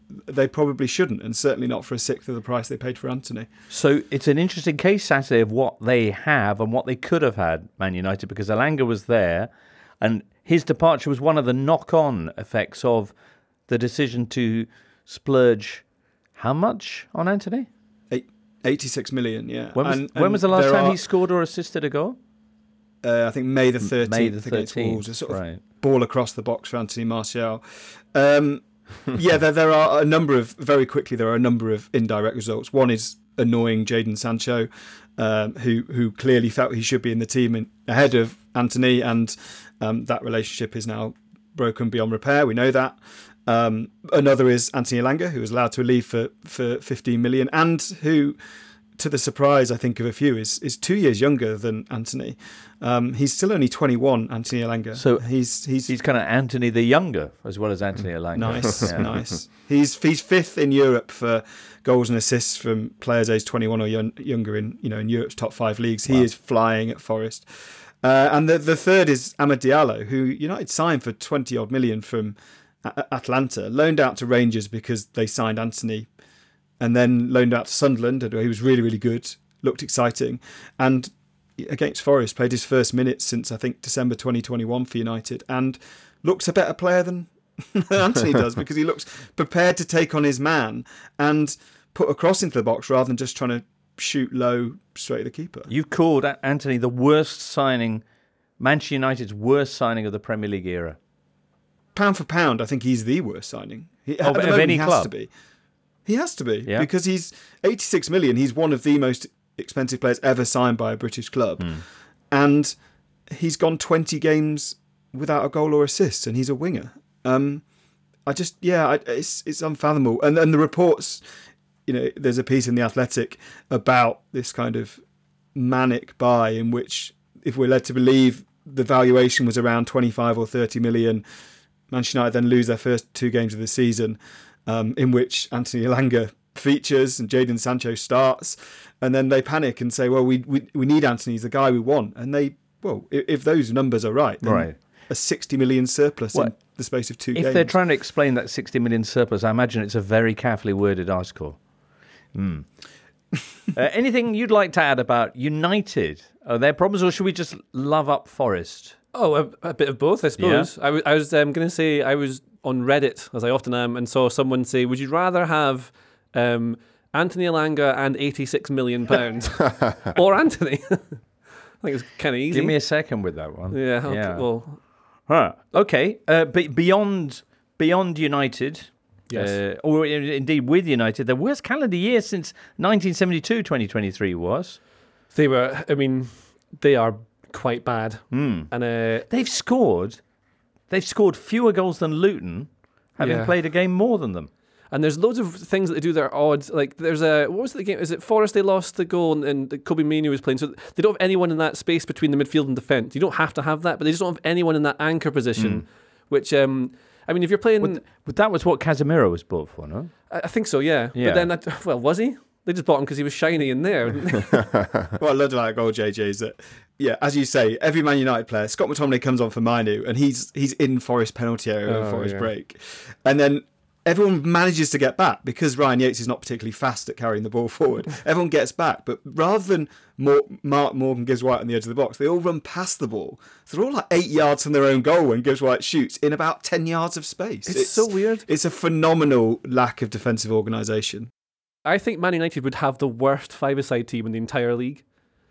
they probably shouldn't, and certainly not for a sixth of the price they paid for Antony. So it's an interesting case Saturday of what they have and what they could have had, Man United, because Elanga was there, and his departure was one of the knock-on effects of the decision to splurge how much on Antony? Eight, eighty-six million, yeah. When was, and, when and was the last time are, he scored or assisted a goal? Uh, I think May the thirteenth, May the against thirteenth, Wolves. A sort of right. ball across the box for Anthony Martial. Um, yeah, there, there are a number of, very quickly, there are a number of indirect results. One is annoying Jadon Sancho, um, who who clearly felt he should be in the team in, ahead of Antony, and um, that relationship is now broken beyond repair. We know that. Um, another is Anthony Elanga, who was allowed to leave for, for fifteen million, and who, to the surprise, I think, of a few, is is two years younger than Antony. Um, he's still only twenty-one, Anthony Elanga. So he's he's he's kind of Antony the younger as well as Anthony Elanga. Nice, Yeah. nice. He's he's fifth in Europe for goals and assists from players aged twenty-one or young, younger in you know in Europe's top five leagues. He Wow. is flying at Forest. Uh, and the the third is Amad Diallo, who United signed for twenty odd million from A- Atlanta, loaned out to Rangers because they signed Antony, and then loaned out to Sunderland, and he was really really good, looked exciting, and against Forest played his first minutes since I think December twenty twenty-one for United, and looks a better player than Antony does, because he looks prepared to take on his man and put a cross into the box rather than just trying to shoot low straight at the keeper. You've called Antony the worst signing, Manchester United's worst signing of the Premier League era. Pound for pound, I think he's the worst signing. He, Of- at the of moment, any he has club? to be. He has to be, Yeah. because he's eighty-six million. He's one of the most expensive players ever signed by a British club, Hmm. and he's gone twenty games without a goal or assist, and he's a winger. Um, I just, yeah, I, it's it's unfathomable. And and the reports, you know, there's a piece in The Athletic about this kind of manic buy in which, if we're led to believe, the valuation was around twenty-five or thirty million. Manchester United then lose their first two games of the season, um, in which Anthony Elanga features and Jadon Sancho starts, and then they panic and say, well, we we, we need Anthony, he's the guy we want. And they, well, if, if those numbers are right, then Right. a sixty million surplus Well, in the space of two If games. they're trying to explain that sixty million surplus, I imagine it's a very carefully worded article. Mm. uh, anything you'd like to add about United? Are there problems, or should we just love up Forest? Oh, a, a bit of both, I suppose. I, w- I was um, going to say, I was on Reddit, as I often am, and saw someone say, would you rather have um, Anthony Elanga and eighty-six million pounds or Anthony? I think it's kind of easy. Give me a second with that one. Yeah, okay, yeah. well... Huh. Okay. Uh, be- beyond beyond United, Yes. uh, or in- indeed with United, the worst calendar year since nineteen seventy-two, twenty twenty-three was. They were, I mean, they are quite bad. Mm. And uh, They've scored, they've scored fewer goals than Luton, having Yeah. played a game more than them. And there's loads of things that they do that are odd. Like there's a what was the game? Is it Forest? They lost the goal and, and Kobe Mainoo was playing. So they don't have anyone in that space between the midfield and defence. You don't have to have that, but they just don't have anyone in that anchor position. Mm. Which um, I mean, if you're playing, But, but that was what Casemiro was bought for, no? I, I think so. Yeah. Yeah. But then, that, well, was he? They just bought him because he was shiny in there. What I loved about that goal, J J, is that, yeah, as you say, every Man United player, Scott McTominay comes on for Mainoo, and he's he's in Forest penalty area Oh, over Forest yeah. break, and then everyone manages to get back because Ryan Yates is not particularly fast at carrying the ball forward. Everyone gets back, but rather than Mor- Mark Morgan Gibbs White on the edge of the box, they all run past the ball. So they're all like eight yards from their own goal when Gibbs White shoots in about ten yards of space. It's so weird. It's a phenomenal lack of defensive organisation. I think Man United would have the worst five-a-side team in the entire league.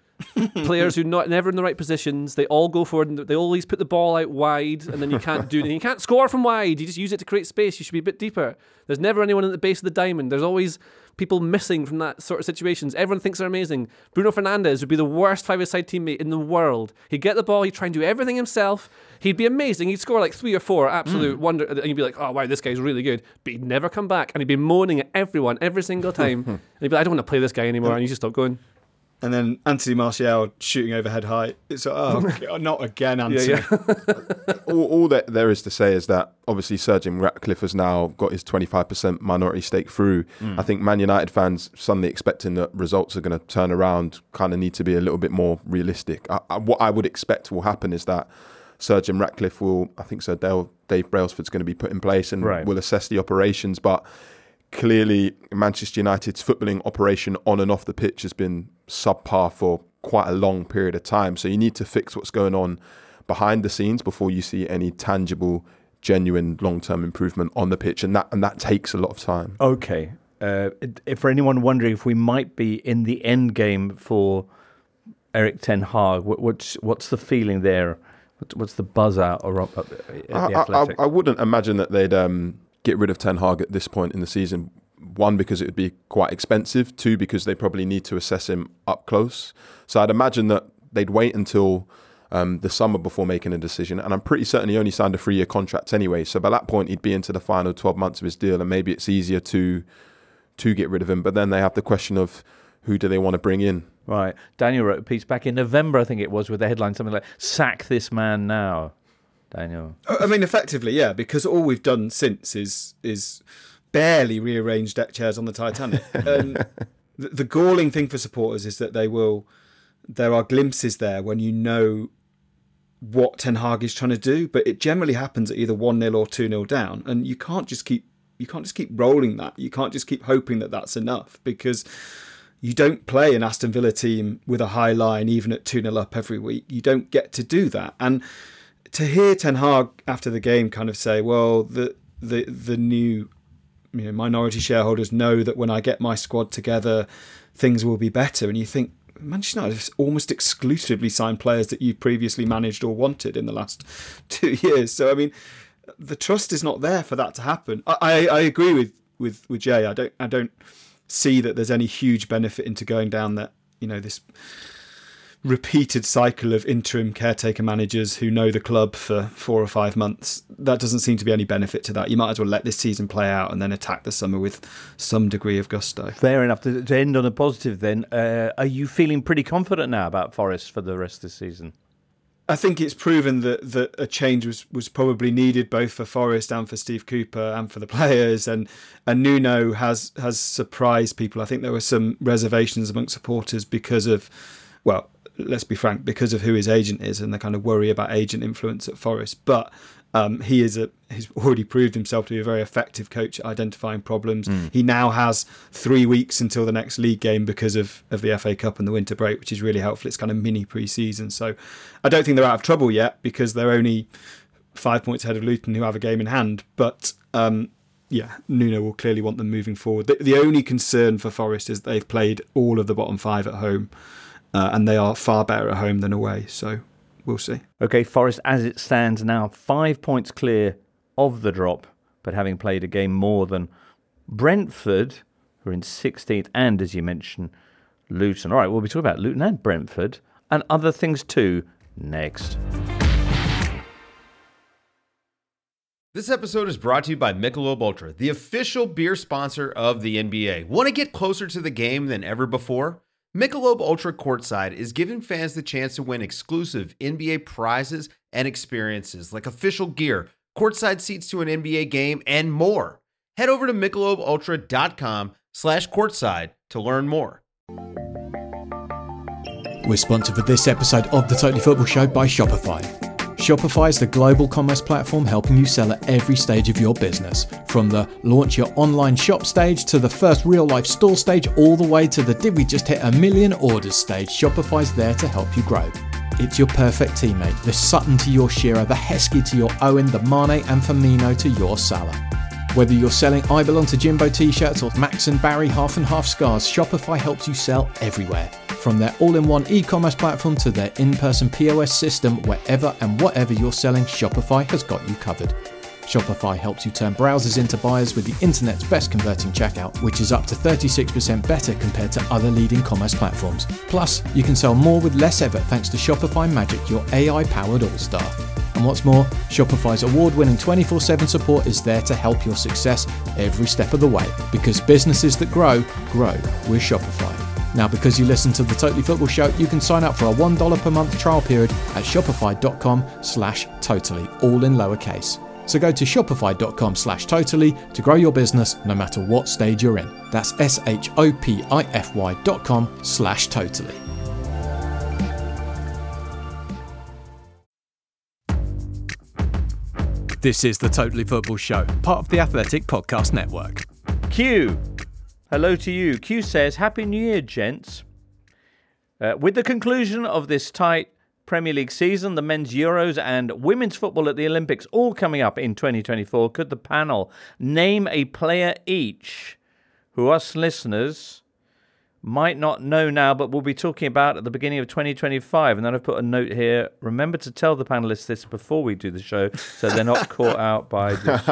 Players who not never in the right positions. They all go forward and they always put the ball out wide, and then you can't do anything. You can't score from wide. You just use it to create space. You should be a bit deeper. There's never anyone at the base of the diamond. There's always people missing from that sort of situations. Everyone thinks they're amazing. Bruno Fernandes would be the worst five-a-side teammate in the world. He'd get the ball. He'd try and do everything himself. He'd be amazing. He'd score like three or four absolute Mm. wonder, and you'd be like, "Oh wow, this guy's really good." But he'd never come back, and he'd be moaning at everyone every single time. And he'd be like, "I don't want to play this guy anymore," and you just stop going. And then Anthony Martial shooting overhead height. It's like, oh, God, not again, Anthony. Yeah, yeah. all, all that there is to say is that obviously Sir Jim Ratcliffe has now got his twenty-five percent minority stake through. Mm. I think Man United fans suddenly expecting that results are going to turn around kind of need to be a little bit more realistic. I, I, what I would expect will happen is that Sir Jim Ratcliffe will, I think Sir Dale, Dave Brailsford's going to be put in place and Right. will assess the operations, but clearly Manchester United's footballing operation on and off the pitch has been subpar for quite a long period of time. So you need to fix what's going on behind the scenes before you see any tangible, genuine long-term improvement on the pitch, and that and that takes a lot of time. Okay. Uh, if for anyone wondering if we might be in the end game for Erik ten Hag, what, what's what's the feeling there? What's, what's the buzz out around at the I, Athletic? I, I wouldn't imagine that they'd um, get rid of Ten Hag at this point in the season. One, because it would be quite expensive. Two, because they probably need to assess him up close. So I'd imagine that they'd wait until um, the summer before making a decision. And I'm pretty certain he only signed a three-year contract anyway. So by that point, he'd be into the final twelve months of his deal, and maybe it's easier to to get rid of him. But then they have the question of who do they want to bring in? Right. Daniel wrote a piece back in November, I think it was, with the headline something like, "Sack this man now." Daniel. I mean, effectively, yeah, because all we've done since is is barely rearrange deck chairs on the Titanic. Um, the, the galling thing for supporters is that they will, there are glimpses there when you know what Ten Hag is trying to do, but it generally happens at either one nil or two nil down, and you can't just keep you can't just keep rolling that. You can't just keep hoping that that's enough, because you don't play an Aston Villa team with a high line even at two nil up every week. You don't get to do that. And to hear Ten Hag after the game kind of say, well, the the the new you know, minority shareholders know that when I get my squad together, things will be better. And you think, Manchester United has almost exclusively signed players that you've previously managed or wanted in the last two years. So, I mean, the trust is not there for that to happen. I, I, I agree with, with, with Jay. I don't I don't see that there's any huge benefit into going down that, you know, this repeated cycle of interim caretaker managers who know the club for four or five months. That doesn't seem to be any benefit to that. You might as well let this season play out and then attack the summer with some degree of gusto. Fair enough. To, to end on a positive then, uh, are you feeling pretty confident now about Forest for the rest of the season? I think it's proven that, that a change was, was probably needed both for Forest and for Steve Cooper and for the players. And, and Nuno has, has surprised people. I think there were some reservations amongst supporters because of, well, let's be frank, because of who his agent is and the kind of worry about agent influence at Forest. But um, he is a he's already proved himself to be a very effective coach at identifying problems. Mm. He now has three weeks until the next league game because of, of the F A Cup and the winter break, which is really helpful. It's kind of mini pre-season. So I don't think they're out of trouble yet because they're only five points ahead of Luton, who have a game in hand. But um, yeah, Nuno will clearly want them moving forward. The, the only concern for Forest is they've played all of the bottom five at home. Uh, and they are far better at home than away, so we'll see. OK, Forest, as it stands now, five points clear of the drop, but having played a game more than Brentford, who are in sixteenth, and, as you mentioned, Luton. All right, we'll be talking about Luton and Brentford, and other things too, next. This episode is brought to you by Michelob Ultra, the official beer sponsor of the N B A. Want to get closer to the game than ever before? Michelob Ultra Courtside is giving fans the chance to win exclusive N B A prizes and experiences like official gear, courtside seats to an N B A game, and more. Head over to michelobultra.com slash courtside to learn more. We're sponsored for this episode of the Totally Football Show by Shopify. Shopify is the global commerce platform helping you sell at every stage of your business. From the launch your online shop stage to the first real life store stage, all the way to the did we just hit a million orders stage, Shopify's there to help you grow. It's your perfect teammate, the Sutton to your Shearer, the Heskey to your Owen, the Mane and Firmino to your Salah. Whether you're selling I Belong to Jimbo t-shirts or Max and Barry half and half scarves, Shopify helps you sell everywhere. From their all-in-one e-commerce platform to their in-person P O S system, wherever and whatever you're selling, Shopify has got you covered. Shopify helps you turn browsers into buyers with the internet's best converting checkout, which is up to thirty-six percent better compared to other leading commerce platforms. Plus, you can sell more with less effort thanks to Shopify Magic, your A I-powered all-star. And what's more, Shopify's award-winning twenty-four seven support is there to help your success every step of the way. Because businesses that grow, grow with Shopify. Now, because you listen to the Totally Football Show, you can sign up for a one dollar per month trial period at shopify.com slash totally, all in lowercase. So go to shopify.com slash totally to grow your business no matter what stage you're in. That's S-H-O-P-I-F-Y dot com slash totally. This is the Totally Football Show, part of the Athletic Podcast Network. Q, hello to you. Q says, Happy New Year, gents. Uh, with the conclusion of this tight Premier League season, the men's Euros and women's football at the Olympics all coming up in twenty twenty-four, could the panel name a player each who us listeners might not know now, but we'll be talking about at the beginning of twenty twenty-five? And then I've put a note here. Remember to tell the panelists this before we do the show, so they're not caught out by this.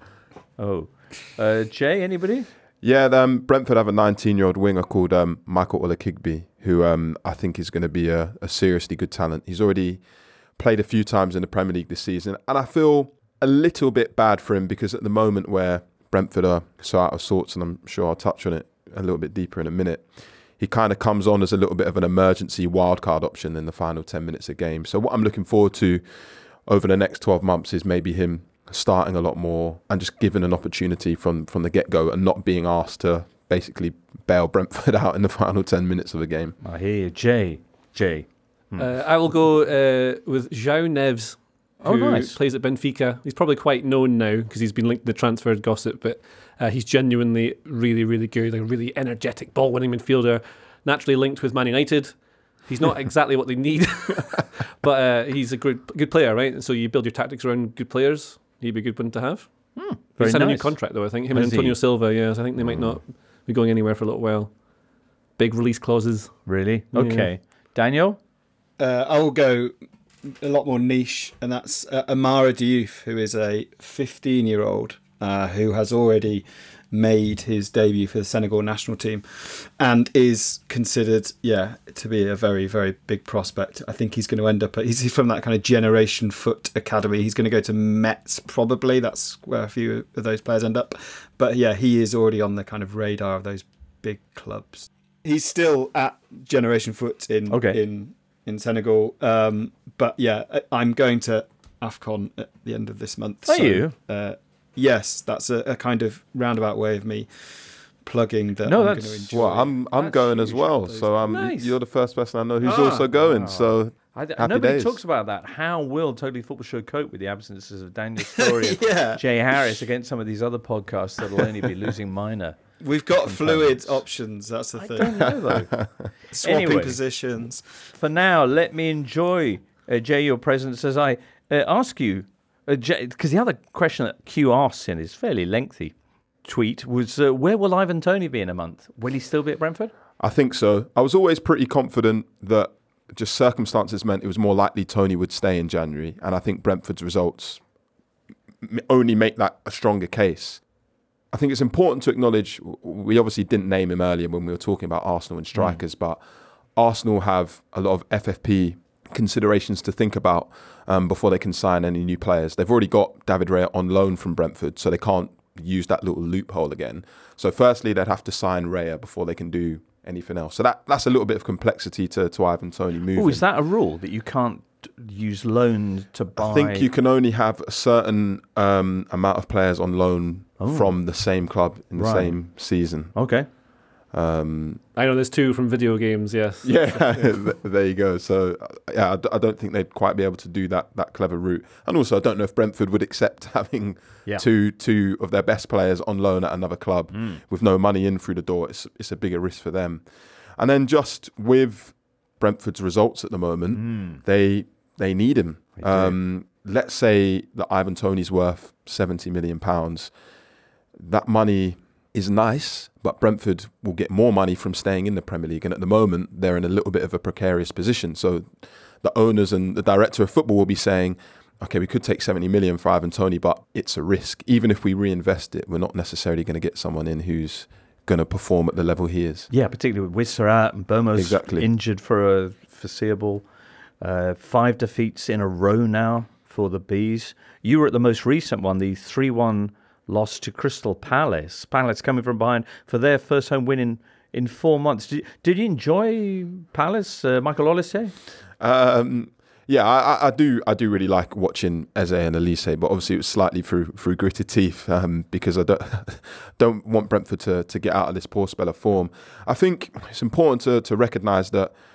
Oh, uh, Jay, anybody? Yeah, um, Brentford have a nineteen-year-old winger called um, Michael Olakigbe, who um, I think is going to be a, a seriously good talent. He's already played a few times in the Premier League this season, and I feel a little bit bad for him because at the moment where Brentford are so out of sorts, and I'm sure I'll touch on it a little bit deeper in a minute, he kind of comes on as a little bit of an emergency wildcard option in the final ten minutes of game. So what I'm looking forward to over the next twelve months is maybe him starting a lot more and just given an opportunity from, from the get-go and not being asked to basically bail Brentford out in the final ten minutes of a game. I hear you. Jay. Jay. Hmm. Uh, I will go uh, with João Neves, who oh, nice. plays at Benfica. He's probably quite known now because he's been linked to the transfer gossip, but uh, he's genuinely really, really good, like a really energetic ball-winning midfielder, naturally linked with Man United. He's not exactly what they need, but uh, he's a good good player, right? And so you build your tactics around good players. He'd be a good one to have. Hmm, He's signed nice. a new contract, though, I think. Him Has and Antonio he? Silva, yes. I think they might not be going anywhere for a little while. Big release clauses. Really? Yeah. Okay. Daniel? Uh, I will go a lot more niche, and that's uh, Amara Diouf, who is a fifteen-year-old uh, who has already made his debut for the Senegal national team and is considered, yeah, to be a very, very big prospect. I think he's going to end up, at, he's from that kind of Generation Foot Academy. He's going to go to Metz, probably. That's where a few of those players end up. But yeah, he is already on the kind of radar of those big clubs. He's still at Generation Foot in okay. in, in Senegal. Um, but yeah, I'm going to AFCON at the end of this month. Are so, you? Uh, Yes, that's a, a kind of roundabout way of me plugging that no, I'm that's, going to enjoy. Well, I'm I'm That's going as huge. well. So um, Nice. you're the first person I know who's Ah. also going. So I, happy nobody days. talks about that. How will Totally Football Show cope with the absences of Daniel Story and Yeah. Jay Harris against some of these other podcasts that will only be losing minor? We've got components? fluid options. That's the I thing. don't know, though. Swapping Anyway. positions. For now, let me enjoy, uh, Jay, your presence as I uh, ask you, because uh, the other question that Q asks in his fairly lengthy tweet was, uh, where will Ivan Toney be in a month? Will he still be at Brentford? I think so. I was always pretty confident that just circumstances meant it was more likely Toney would stay in January. And I think Brentford's results m- only make that a stronger case. I think it's important to acknowledge, we obviously didn't name him earlier when we were talking about Arsenal and strikers, mm. but Arsenal have a lot of F F P considerations to think about um, before they can sign any new players. They've already got David Raya on loan from Brentford, so they can't use that little loophole again. So firstly, they'd have to sign Raya before they can do anything else. So that that's a little bit of complexity to, to Ivan Toney moving. Oh, is that a rule that you can't use loan to buy? I think you can only have a certain um, amount of players on loan Oh. from the same club in the Right. same season. Okay. Um, I know there's two from video games, yes. Yeah, there you go. So, uh, yeah, I, d- I don't think they'd quite be able to do that that clever route. And also, I don't know if Brentford would accept having Yeah. two two of their best players on loan at another club Mm. with no money in through the door. It's it's a bigger risk for them. And then just with Brentford's results at the moment, Mm. they they need him. They do. Um, let's say that Ivan Toney's worth seventy million pounds. That money is nice, but Brentford will get more money from staying in the Premier League. And at the moment, they're in a little bit of a precarious position. So the owners and the director of football will be saying, okay, we could take seventy million for Ivan Toney, but it's a risk. Even if we reinvest it, we're not necessarily going to get someone in who's going to perform at the level he is. Yeah, particularly with Wissarat and Bomo's Exactly. injured for a foreseeable uh, five defeats in a row now for the Bees. You were at the most recent one, the three one loss to Crystal Palace. Palace coming from behind for their first home win in, in four months. Did, did you enjoy Palace, uh, Michael Olise? Um, yeah, I, I do. I do really like watching Eze and Elise, but obviously it was slightly through through gritted teeth um, because I don't don't want Brentford to to get out of this poor spell of form. I think it's important to to recognise that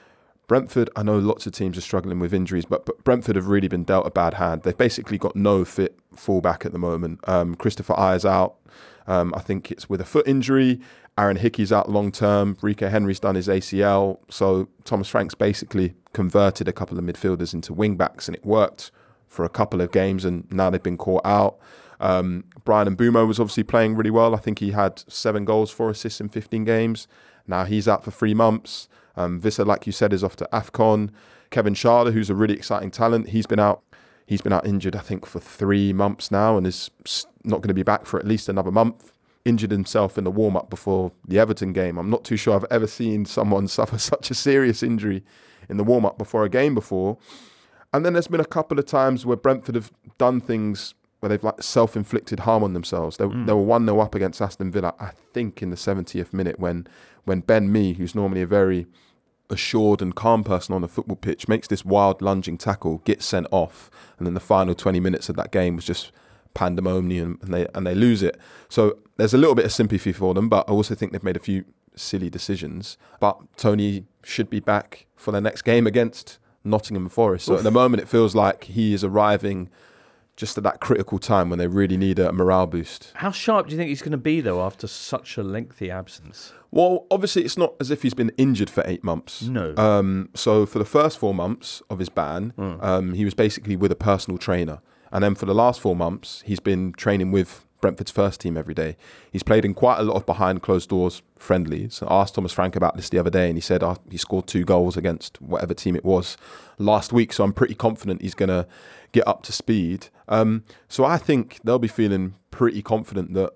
Brentford, I know lots of teams are struggling with injuries, but, but Brentford have really been dealt a bad hand. They've basically got no fit fullback at the moment. Um, Christopher Ayer's out. Um, I think it's with a foot injury. Aaron Hickey's out long term. Rico Henry's done his A C L. So Thomas Frank's basically converted a couple of midfielders into wing backs, and it worked for a couple of games, and now they've been caught out. Um, Brian Mbumo was obviously playing really well. I think he had seven goals, four assists in fifteen games. Now he's out for three months. Um, Vissa, like you said, is off to AFCON. Kevin Schade, who's a really exciting talent, he's been out. He's been out injured, I think, for three months now, and is not going to be back for at least another month. Injured himself in the warm-up before the Everton game. I'm not too sure I've ever seen someone suffer such a serious injury in the warm-up before a game before. And then there's been a couple of times where Brentford have done things where they've like self-inflicted harm on themselves. They, mm. they were one nil up against Aston Villa, I think, in the seventieth minute when when Ben Mee, who's normally a very assured and calm person on the football pitch, makes this wild lunging tackle, gets sent off, and then the final twenty minutes of that game was just pandemonium, and they and they lose it. So there's a little bit of sympathy for them, but I also think they've made a few silly decisions. But Tony should be back for their next game against Nottingham Forest. So Oof. At the moment, it feels like he is arriving just at that critical time when they really need a morale boost. How sharp do you think he's going to be, though, after such a lengthy absence? Well, obviously, it's not as if he's been injured for eight months. No. Um, so for the first four months of his ban, mm. um, he was basically with a personal trainer. And then for the last four months, he's been training with Brentford's first team every day. He's played in quite a lot of behind closed doors friendlies. I asked Thomas Frank about this the other day, and he said uh, he scored two goals against whatever team it was last week. So I'm pretty confident he's going to get up to speed. Um, so I think they'll be feeling pretty confident that,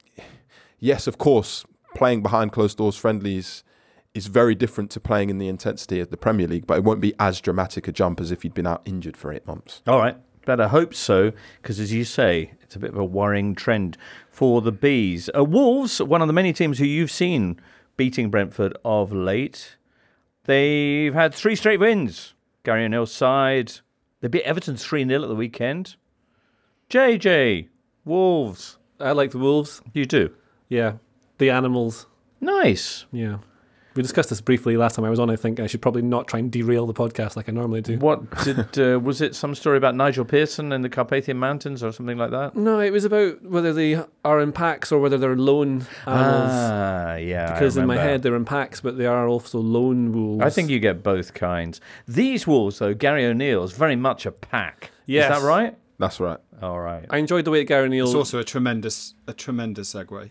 yes, of course, playing behind closed doors friendlies is very different to playing in the intensity of the Premier League, but it won't be as dramatic a jump as if he'd been out injured for eight months. All right. Better hope so, because as you say, it's a bit of a worrying trend for the Bees. Uh, Wolves, one of the many teams who you've seen beating Brentford of late, they've had three straight wins. Gary O'Neill's side, they beat Everton three nil at the weekend. J J, Wolves. I like the Wolves. You do? Yeah, the animals. Nice. Yeah. We discussed this briefly last time I was on. I think I should probably not try and derail the podcast like I normally do. What did uh, was it? Some story about Nigel Pearson in the Carpathian Mountains or something like that? No, it was about whether they are in packs or whether they're lone animals. Ah, yeah. Because in my head they're in packs, but they are also lone wolves. I think you get both kinds. These wolves, though, Gary O'Neill's very much a pack. Yes. Is that right? That's right. All right. I enjoyed the way Gary O'Neill... It's also a tremendous a tremendous segue.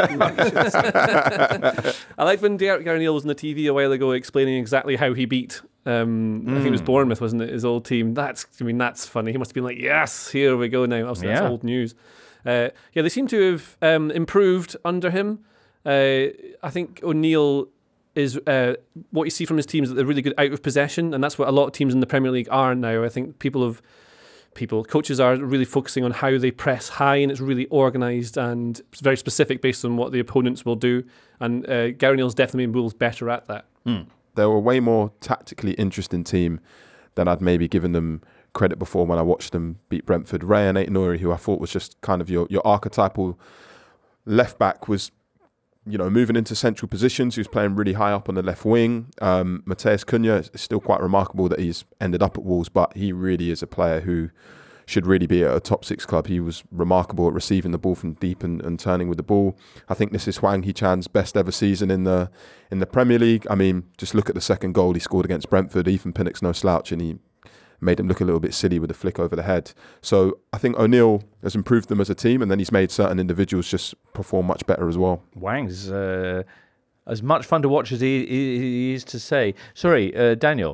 I like when Gary O'Neill was on the T V a while ago explaining exactly how he beat, um, mm. I think it was Bournemouth, wasn't it, his old team. That's, I mean, that's funny. He must have been like, yes, here we go now. Obviously, yeah. That's old news. Uh, yeah, they seem to have um, improved under him. Uh, I think O'Neill is uh, what you see from his teams that they're really good out of possession, and that's what a lot of teams in the Premier League are now. I think people have... People, coaches are really focusing on how they press high, and it's really organised and it's very specific based on what the opponents will do. And uh, Gary O'Neill's definitely made Wolves better at that. Mm. They were a way more tactically interesting team than I'd maybe given them credit before when I watched them beat Brentford. Rayan Aït-Nouri, who I thought was just kind of your, your archetypal left back, was, you know, moving into central positions. He was playing really high up on the left wing. Um, Matheus Cunha, is still quite remarkable that he's ended up at Wolves, but he really is a player who should really be at a top six club. He was remarkable at receiving the ball from deep and, and turning with the ball. I think this is Hwang Hee-chan's best ever season in the in the Premier League. I mean, just look at the second goal he scored against Brentford. Ethan Pinnock's no slouch, and he made him look a little bit silly with a flick over the head. So I think O'Neill has improved them as a team, and then he's made certain individuals just perform much better as well. Hwang's uh, as much fun to watch as he, he, he is to say. Sorry, uh, Daniel.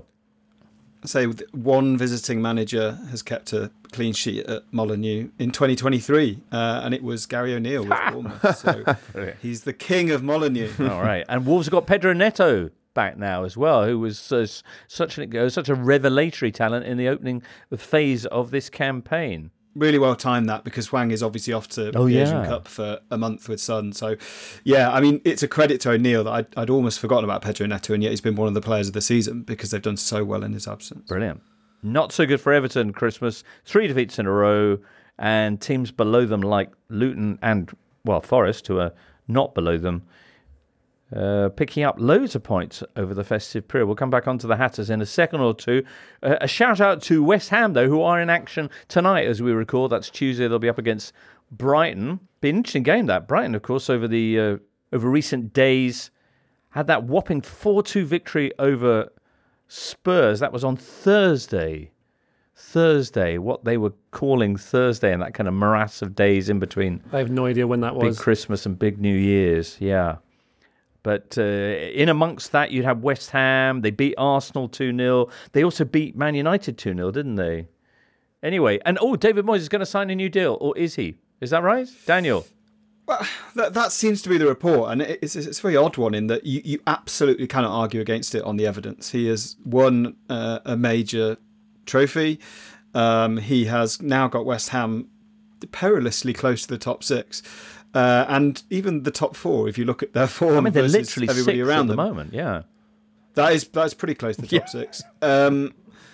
I say one visiting manager has kept a clean sheet at Molineux in twenty twenty-three, uh, and it was Gary O'Neill with Bournemouth. So he's the king of Molineux. All right, and Wolves have got Pedro Neto back now as well, who was uh, such an, uh, such a revelatory talent in the opening phase of this campaign. Really well timed that, because Hwang is obviously off to oh, the yeah. Asian Cup for a month with Sun. So, yeah, I mean, it's a credit to O'Neill that I'd, I'd almost forgotten about Pedro Neto, and yet he's been one of the players of the season because they've done so well in his absence. Brilliant. Not so good for Everton, Christmas. Three defeats in a row, and teams below them like Luton and, well, Forest, who are not below them, uh, picking up loads of points over the festive period. We'll come back onto the Hatters in a second or two. Uh, a shout out to West Ham, though, who are in action tonight, as we record. That's Tuesday. They'll be up against Brighton. Be an interesting game, that. Brighton, of course, over the uh, over recent days, had that whopping four two victory over Spurs. That was on Thursday. Thursday, what they were calling Thursday, and that kind of morass of days in between. I have no idea when that was. Big Christmas and big New Year's, yeah. But uh, in amongst that, you'd have West Ham. They beat Arsenal two nil. They also beat Man United two nil, didn't they? Anyway, and oh, David Moyes is going to sign a new deal, or is he? Is that right? Daniel? Well, that, that seems to be the report, and it's, it's a very odd one in that you, you absolutely cannot argue against it on the evidence. He has won uh, a major trophy. Um, he has now got West Ham perilously close to the top six. Uh, and even the top four, if you look at their form, I mean, they're versus literally everybody sixth around at the them, moment, yeah. That is that's pretty close to the top Yeah. six. Um,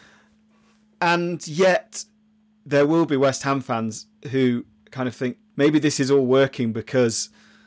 and yet, there will be West Ham fans who kind of think maybe this is all working because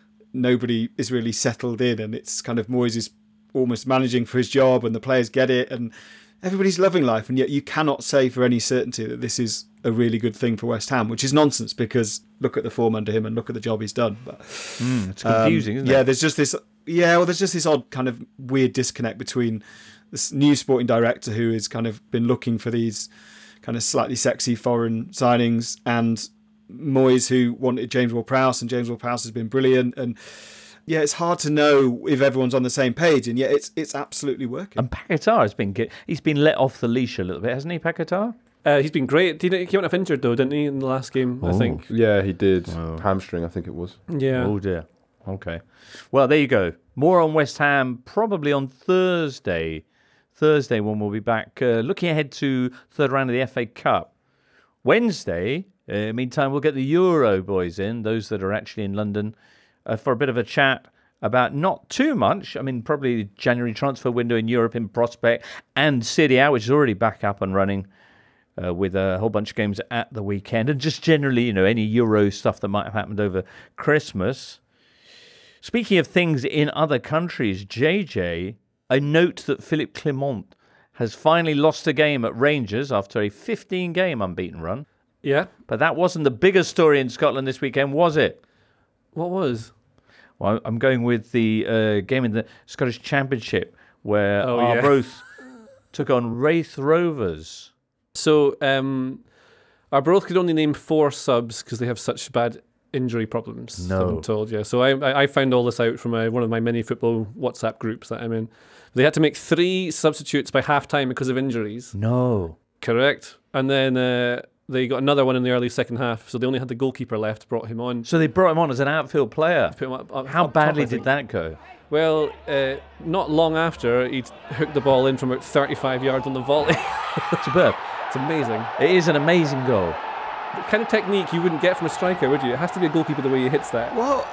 nobody is really settled in, and it's kind of Moyes is almost managing for his job, and the players get it, and everybody's loving life. And yet, you cannot say for any certainty that this is a really good thing for West Ham, which is nonsense because look at the form under him and look at the job he's done. But mm, it's confusing, um, isn't yeah, it? there's just this. Yeah, well, there's just this odd kind of weird disconnect between this new sporting director who has kind of been looking for these kind of slightly sexy foreign signings, and Moyes, who wanted James Ward-Prowse, and James Ward-Prowse has been brilliant. And yeah, it's hard to know if everyone's on the same page, and yet it's it's absolutely working. And Paquetá has been get, he's been let off the leash a little bit, hasn't he, Paquetá? Uh, he's been great. He he went off injured though, didn't he, in the last game? I think. Yeah, he did. Hamstring, I think it was. Yeah. Oh dear. Okay. Well, there you go. More on West Ham probably on Thursday. Thursday when we'll be back. Uh, looking ahead to third round of the F A Cup. Wednesday. Uh, meantime, we'll get the Euro boys in, those that are actually in London, uh, for a bit of a chat about not too much. I mean, probably the January transfer window in Europe in prospect, and Serie A, which is already back up and running uh, with a whole bunch of games at the weekend, and just generally, you know, any Euro stuff that might have happened over Christmas. Speaking of things in other countries, J J, I note that Philippe Clement has finally lost a game at Rangers after a fifteen-game unbeaten run. Yeah. But that wasn't the biggest story in Scotland this weekend, was it? What was? Well, I'm going with the uh, game in the Scottish Championship where Oh, yeah. Arbroath took on Wraith Rovers. So, um, Arbroath could only name four subs because they have such bad injury problems. No. I'm told, yeah. So I I I found all this out from uh one of my mini football WhatsApp groups that I'm in. They had to make three substitutes by half time because of injuries. No. Correct. And then uh, they got another one in the early second half, so they only had the goalkeeper left, brought him on. So they brought him on as an outfield player. Put him up, up, How up top, badly I did think. that go? Well, uh, not long after, he'd hooked the ball in from about thirty-five yards on the volley. Superb. It's amazing. It is an amazing goal. The kind of technique you wouldn't get from a striker, would you? It has to be a goalkeeper the way he hits that. Well,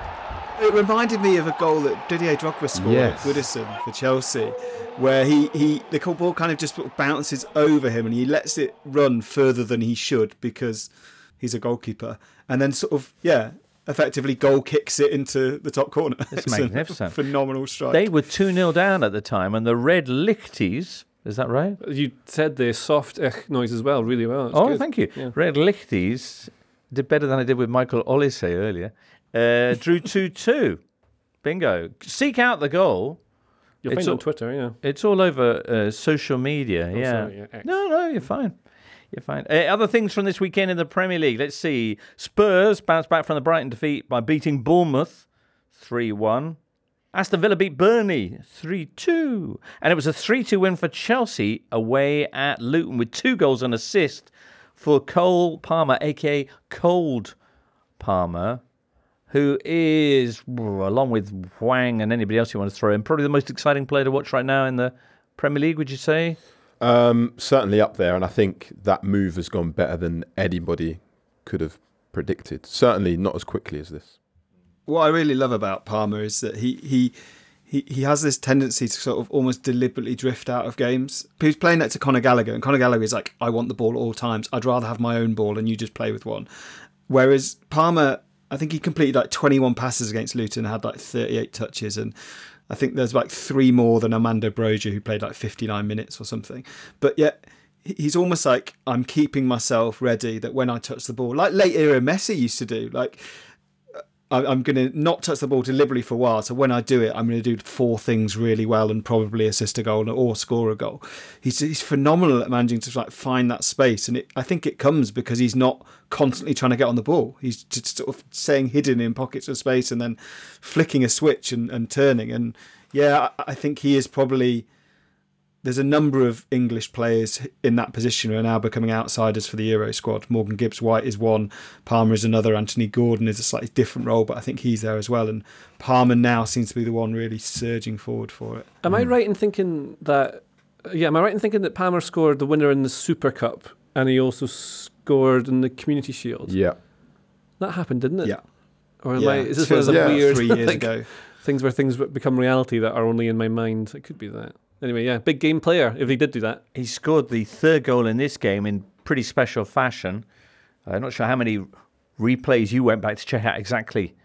it reminded me of a goal that Didier Drogba scored Yes. at Goodison for Chelsea, where he, he the ball kind of just sort of bounces over him and he lets it run further than he should because he's a goalkeeper, and then sort of yeah, effectively goal kicks it into the top corner. It's a magnificent. phenomenal strike. They were two nil down at the time, and the Red Lichties, is that right? You said the soft ech noise as well, really well. It's Oh, good. thank you. Yeah. Red Lichties did better than I did with Michael Olise earlier. Uh, drew two two. Bingo. Seek out the goal. You'll It's find it all- on Twitter, yeah. It's all over uh, social media. Oh, yeah. sorry, yeah, X. No, no, you're fine. You're fine. Uh, other things from this weekend in the Premier League. Let's see. Spurs bounced back from the Brighton defeat by beating Bournemouth three one. Aston Villa beat Burnley three two. And it was a three two win for Chelsea away at Luton with two goals and assist for Cole Palmer, a k a. Cold Palmer, who is, along with Hwang and anybody else you want to throw in, probably the most exciting player to watch right now in the Premier League, would you say? Um, certainly up there, and I think that move has gone better than anybody could have predicted. Certainly not as quickly as this. What I really love about Palmer is that he he he, he has this tendency to sort of almost deliberately drift out of games. He was playing next to Conor Gallagher, and Conor Gallagher is like, I want the ball at all times. I'd rather have my own ball and you just play with one. Whereas Palmer, I think he completed like twenty-one passes against Luton, had like thirty-eight touches, and I think there's like three more than Armando Broja, who played like fifty-nine minutes or something. But yet he's almost like, I'm keeping myself ready that when I touch the ball, like late era Messi used to do, like I'm going to not touch the ball deliberately for a while. So when I do it, I'm going to do four things really well and probably assist a goal or score a goal. He's he's phenomenal at managing to like find that space, and it, I think it comes because he's not constantly trying to get on the ball. He's just sort of staying hidden in pockets of space and then flicking a switch and, and turning. And yeah, I, I think he is probably. There's a number of English players in that position who are now becoming outsiders for the Euro squad. Morgan Gibbs-White is one, Palmer is another, Anthony Gordon is a slightly different role, but I think he's there as well. And Palmer now seems to be the one really surging forward for it. Am I right in thinking that, yeah, am I right in thinking that Palmer scored the winner in the Super Cup and he also scored in the Community Shield? Yeah. That happened, didn't it? Yeah. Or am yeah. I, is this it one of the like weird three years like, ago. things where things become reality that are only in my mind? It could be that. Anyway, yeah, big game player if he did do that. He scored the third goal in this game in pretty special fashion. I'm not sure how many replays you went back to check out exactly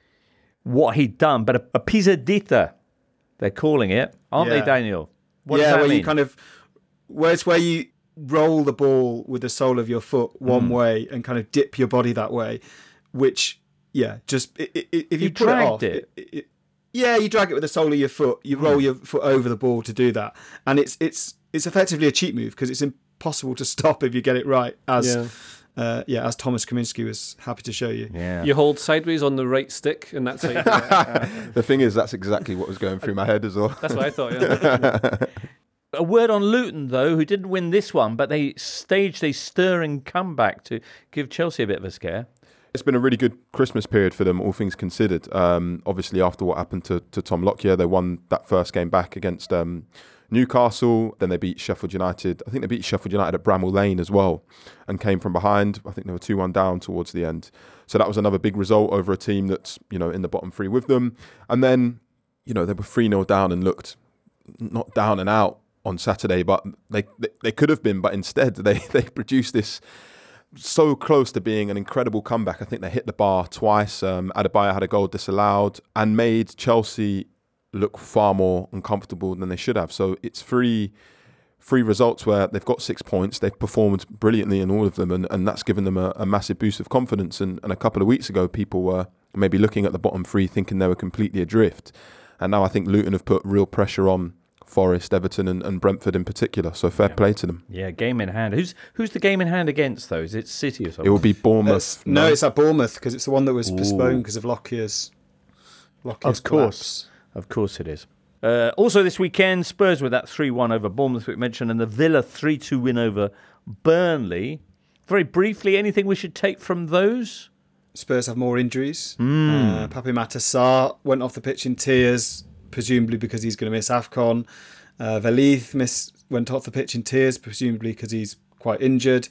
what he'd done, but a, a pizzadita, they're calling it, aren't yeah. they, Daniel? What yeah, does that where mean? you kind of, where it's where you roll the ball with the sole of your foot one Mm. way and kind of dip your body that way, which, yeah, just it, it, if you, You put it dragged off, it. it, it Yeah, you drag it with the sole of your foot. You roll your foot over the ball to do that, and it's it's it's effectively a cheat move because it's impossible to stop if you get it right. As Yeah. uh, yeah, as Thomas Kaminski was happy to show you. Yeah, You hold sideways on the right stick, and that's how you do it. The thing is, that's exactly what was going through my head as well. That's what I thought, yeah. A word on Luton, though, who didn't win this one, but they staged a stirring comeback to give Chelsea a bit of a scare. It's been a really good Christmas period for them, all things considered. Um, obviously, after what happened to, to Tom Lockyer, they won that first game back against um, Newcastle. Then they beat Sheffield United. I think they beat Sheffield United at Bramall Lane as well and came from behind. I think they were two one down towards the end. So that was another big result over a team that's, you know, in the bottom three with them. And then, you know, they were three nil down and looked not down and out on Saturday, but they they, they could have been. But instead, they, they produced this so close to being an incredible comeback. I think they hit the bar twice. Um, Adebayo had a goal disallowed and made Chelsea look far more uncomfortable than they should have. So it's three three results where they've got six points. They've performed brilliantly in all of them, and, and that's given them a, a massive boost of confidence. And, and a couple of weeks ago, people were maybe looking at the bottom three thinking they were completely adrift. And now I think Luton have put real pressure on Forest, Everton and, and Brentford in particular. So fair yeah. play to them. Yeah, game in hand. Who's who's the game in hand against, though? Is it City or something? It will be Bournemouth. No, no, it's at Bournemouth because it's the one that was Ooh. postponed because of Lockyer's, Lockyer's Of course. collapse. Of course it is. Uh, also this weekend, Spurs with that three one over Bournemouth, we mentioned, and the Villa three two win over Burnley. Very briefly, anything we should take from those? Spurs have more injuries. Mm. Uh, Pape Matar Sarr went off the pitch in tears, presumably because he's going to miss AFCON. Uh, Valith miss, went off the pitch in tears, presumably because he's quite injured.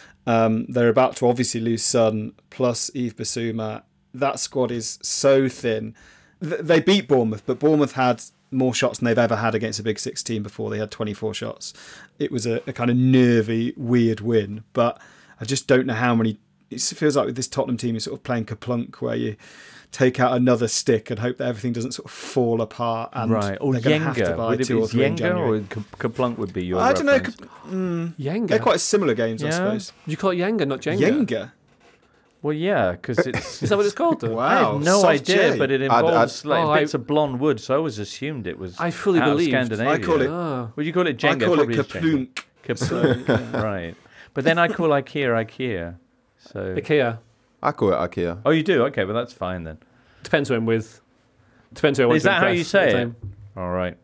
Um, they're about to obviously lose Son, plus Yves Bissouma. That squad is so thin. Th- they beat Bournemouth, but Bournemouth had more shots than they've ever had against a Big Six team before. They had twenty-four shots. It was a, a kind of nervy, weird win, but I just don't know how many. It feels like with this Tottenham team, you're sort of playing Kaplunk, where you take out another stick and hope that everything doesn't sort of fall apart. And right, or they're going to have to Yenga. buy Would it two be or three in Yenga January. or Kaplunk would be your I don't know. reference? Mm, Yenga. They're quite similar games, I Yeah. suppose. You call it Yenga, not Jenga. Yenga. Well, yeah, because it's... Is that what it's called, though? I Wow. have no soft idea, J. but it I'd- I'd- involves like Oh, bits I- of blonde wood, so I always assumed it was I fully out of believed. Scandinavia. I call it- Ah. Would you call it Jenga? I call it Probably is Jenga. Kaplunk. Kaplunk, right. But then I call IKEA IKEA. So IKEA. I call it IKEA. Oh, you do? Okay, well, that's fine then. Depends who I'm with. Depends who I want Is to that how impress you at say the it? time. All right.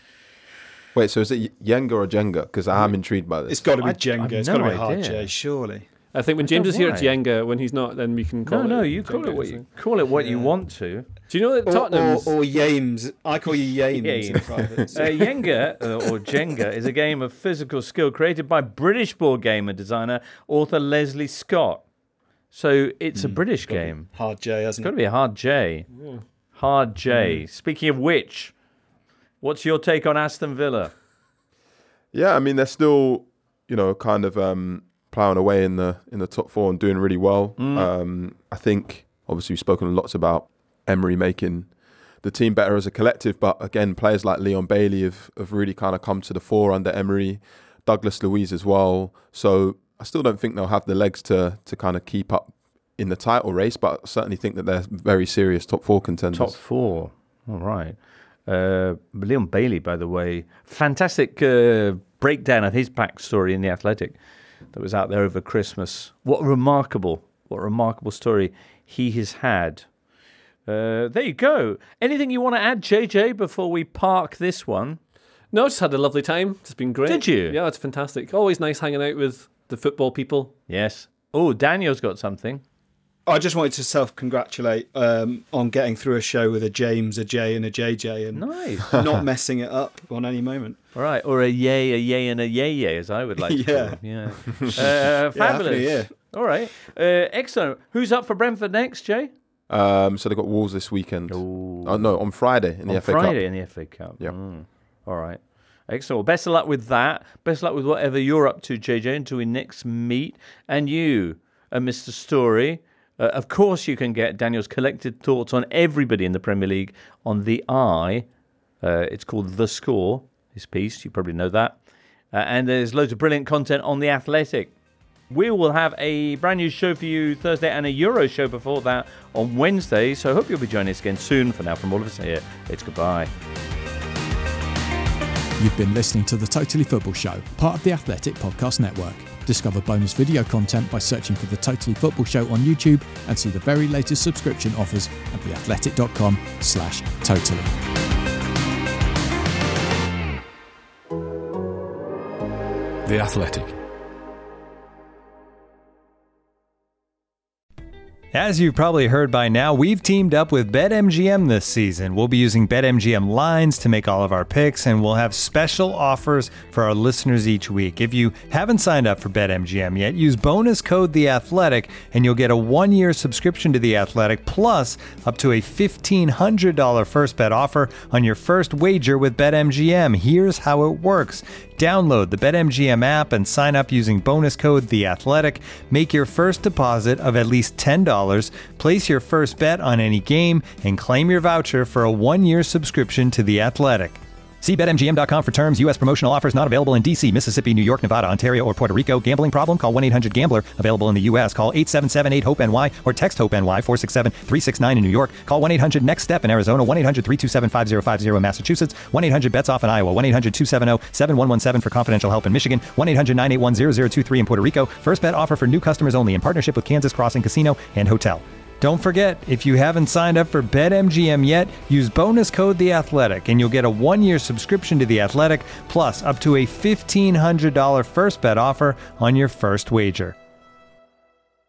Wait, so is it Yenga or Jenga? Because I am intrigued by this. It's got to be I- Jenga. I've It's no got to be a hard idea. J, surely. I think when I James don't is here, it's why. Yenga. When he's not, then we can call No, it. no, you call Jenga it what or you something. call it what you Yeah. want to. Do you know that Or, or, Tottenham's... or Yames. I call you Yames in Yames. private. Uh, Yenga, uh, or Jenga, is a game of physical skill created by British board game and designer author Leslie Scott. So it's a British game. Hard J, It's hasn't got it? to be a hard J. Hard J. Speaking of which, what's your take on Aston Villa? Yeah, I mean they're still, you know, kind of um, ploughing away in the in the top four and doing really well. Mm. Um, I think Obviously, we've spoken lots about Emery making the team better as a collective, but again, players like Leon Bailey have, have really kind of come to the fore under Emery, Douglas Luiz as well. So I still don't think they'll have the legs to to kind of keep up in the title race, but I certainly think that they're very serious top four contenders. Top four, all right. Uh, Leon Bailey, by the way, fantastic uh, breakdown of his backstory in The Athletic that was out there over Christmas. What a remarkable, what a remarkable story he has had. Uh, there you go. Anything you want to add, J J, before we park this one? No, just had a lovely time. It's been great. Did you? Yeah, it's fantastic. Always nice hanging out with the football people. Yes. Oh, Daniel's got something. I just wanted to self-congratulate um, on getting through a show with a James, a J, and a J J, and nice. not messing it up on any moment. All right, or a yay, a yay, and a yay, yay, as I would like to yeah. call them. Yeah. uh, fabulous. Yeah, yeah. All right. Uh, excellent. Who's up for Brentford next, Jay? Um, so they've got Wolves this weekend. Oh, no, on Friday in the on F A Cup. Friday in the F A Cup. Yeah. Mm. All right. Excellent. Well, best of luck with that. Best of luck with whatever you're up to, J J, until we next meet. And you, uh, Mister Story. Uh, of course, you can get Daniel's collected thoughts on everybody in the Premier League on The Eye. Uh, it's called The Score, his piece. You probably know that. Uh, and there's loads of brilliant content on The Athletic. We will have a brand new show for you Thursday and a Euro show before that on Wednesday. So I hope you'll be joining us again soon. For now, from all of us here, it's goodbye. You've been listening to The Totally Football Show, part of the Athletic Podcast Network. Discover bonus video content by searching for The Totally Football Show on YouTube and see the very latest subscription offers at theathletic.com slash totally. The Athletic. As you've probably heard by now, we've teamed up with BetMGM this season. We'll be using BetMGM lines to make all of our picks, and we'll have special offers for our listeners each week. If you haven't signed up for BetMGM yet, use bonus code The Athletic, and you'll get a one-year subscription to The Athletic, plus up to a fifteen hundred dollars first bet offer on your first wager with BetMGM. Here's how it works. Download the BetMGM app and sign up using bonus code The Athletic. Make your first deposit of at least ten dollars, place your first bet on any game, and claim your voucher for a one-year subscription to The Athletic. See Bet M G M dot com for terms. U S promotional offers not available in D C, Mississippi, New York, Nevada, Ontario, or Puerto Rico. Gambling problem? Call one eight hundred gambler. Available in the U S. Call eight seven seven eight hope N Y or text HOPE-NY four six seven three six nine in New York. Call one eight hundred next step in Arizona. one eight hundred three two seven five zero five zero in Massachusetts. one eight hundred bets off in Iowa. one eight hundred two seven zero seven one one seven for confidential help in Michigan. one eight hundred nine eight one zero zero two three in Puerto Rico. First bet offer for new customers only in partnership with Kansas Crossing Casino and Hotel. Don't forget, if you haven't signed up for BetMGM yet, use bonus code The Athletic, and you'll get a one-year subscription to The Athletic, plus up to a fifteen hundred dollars first bet offer on your first wager.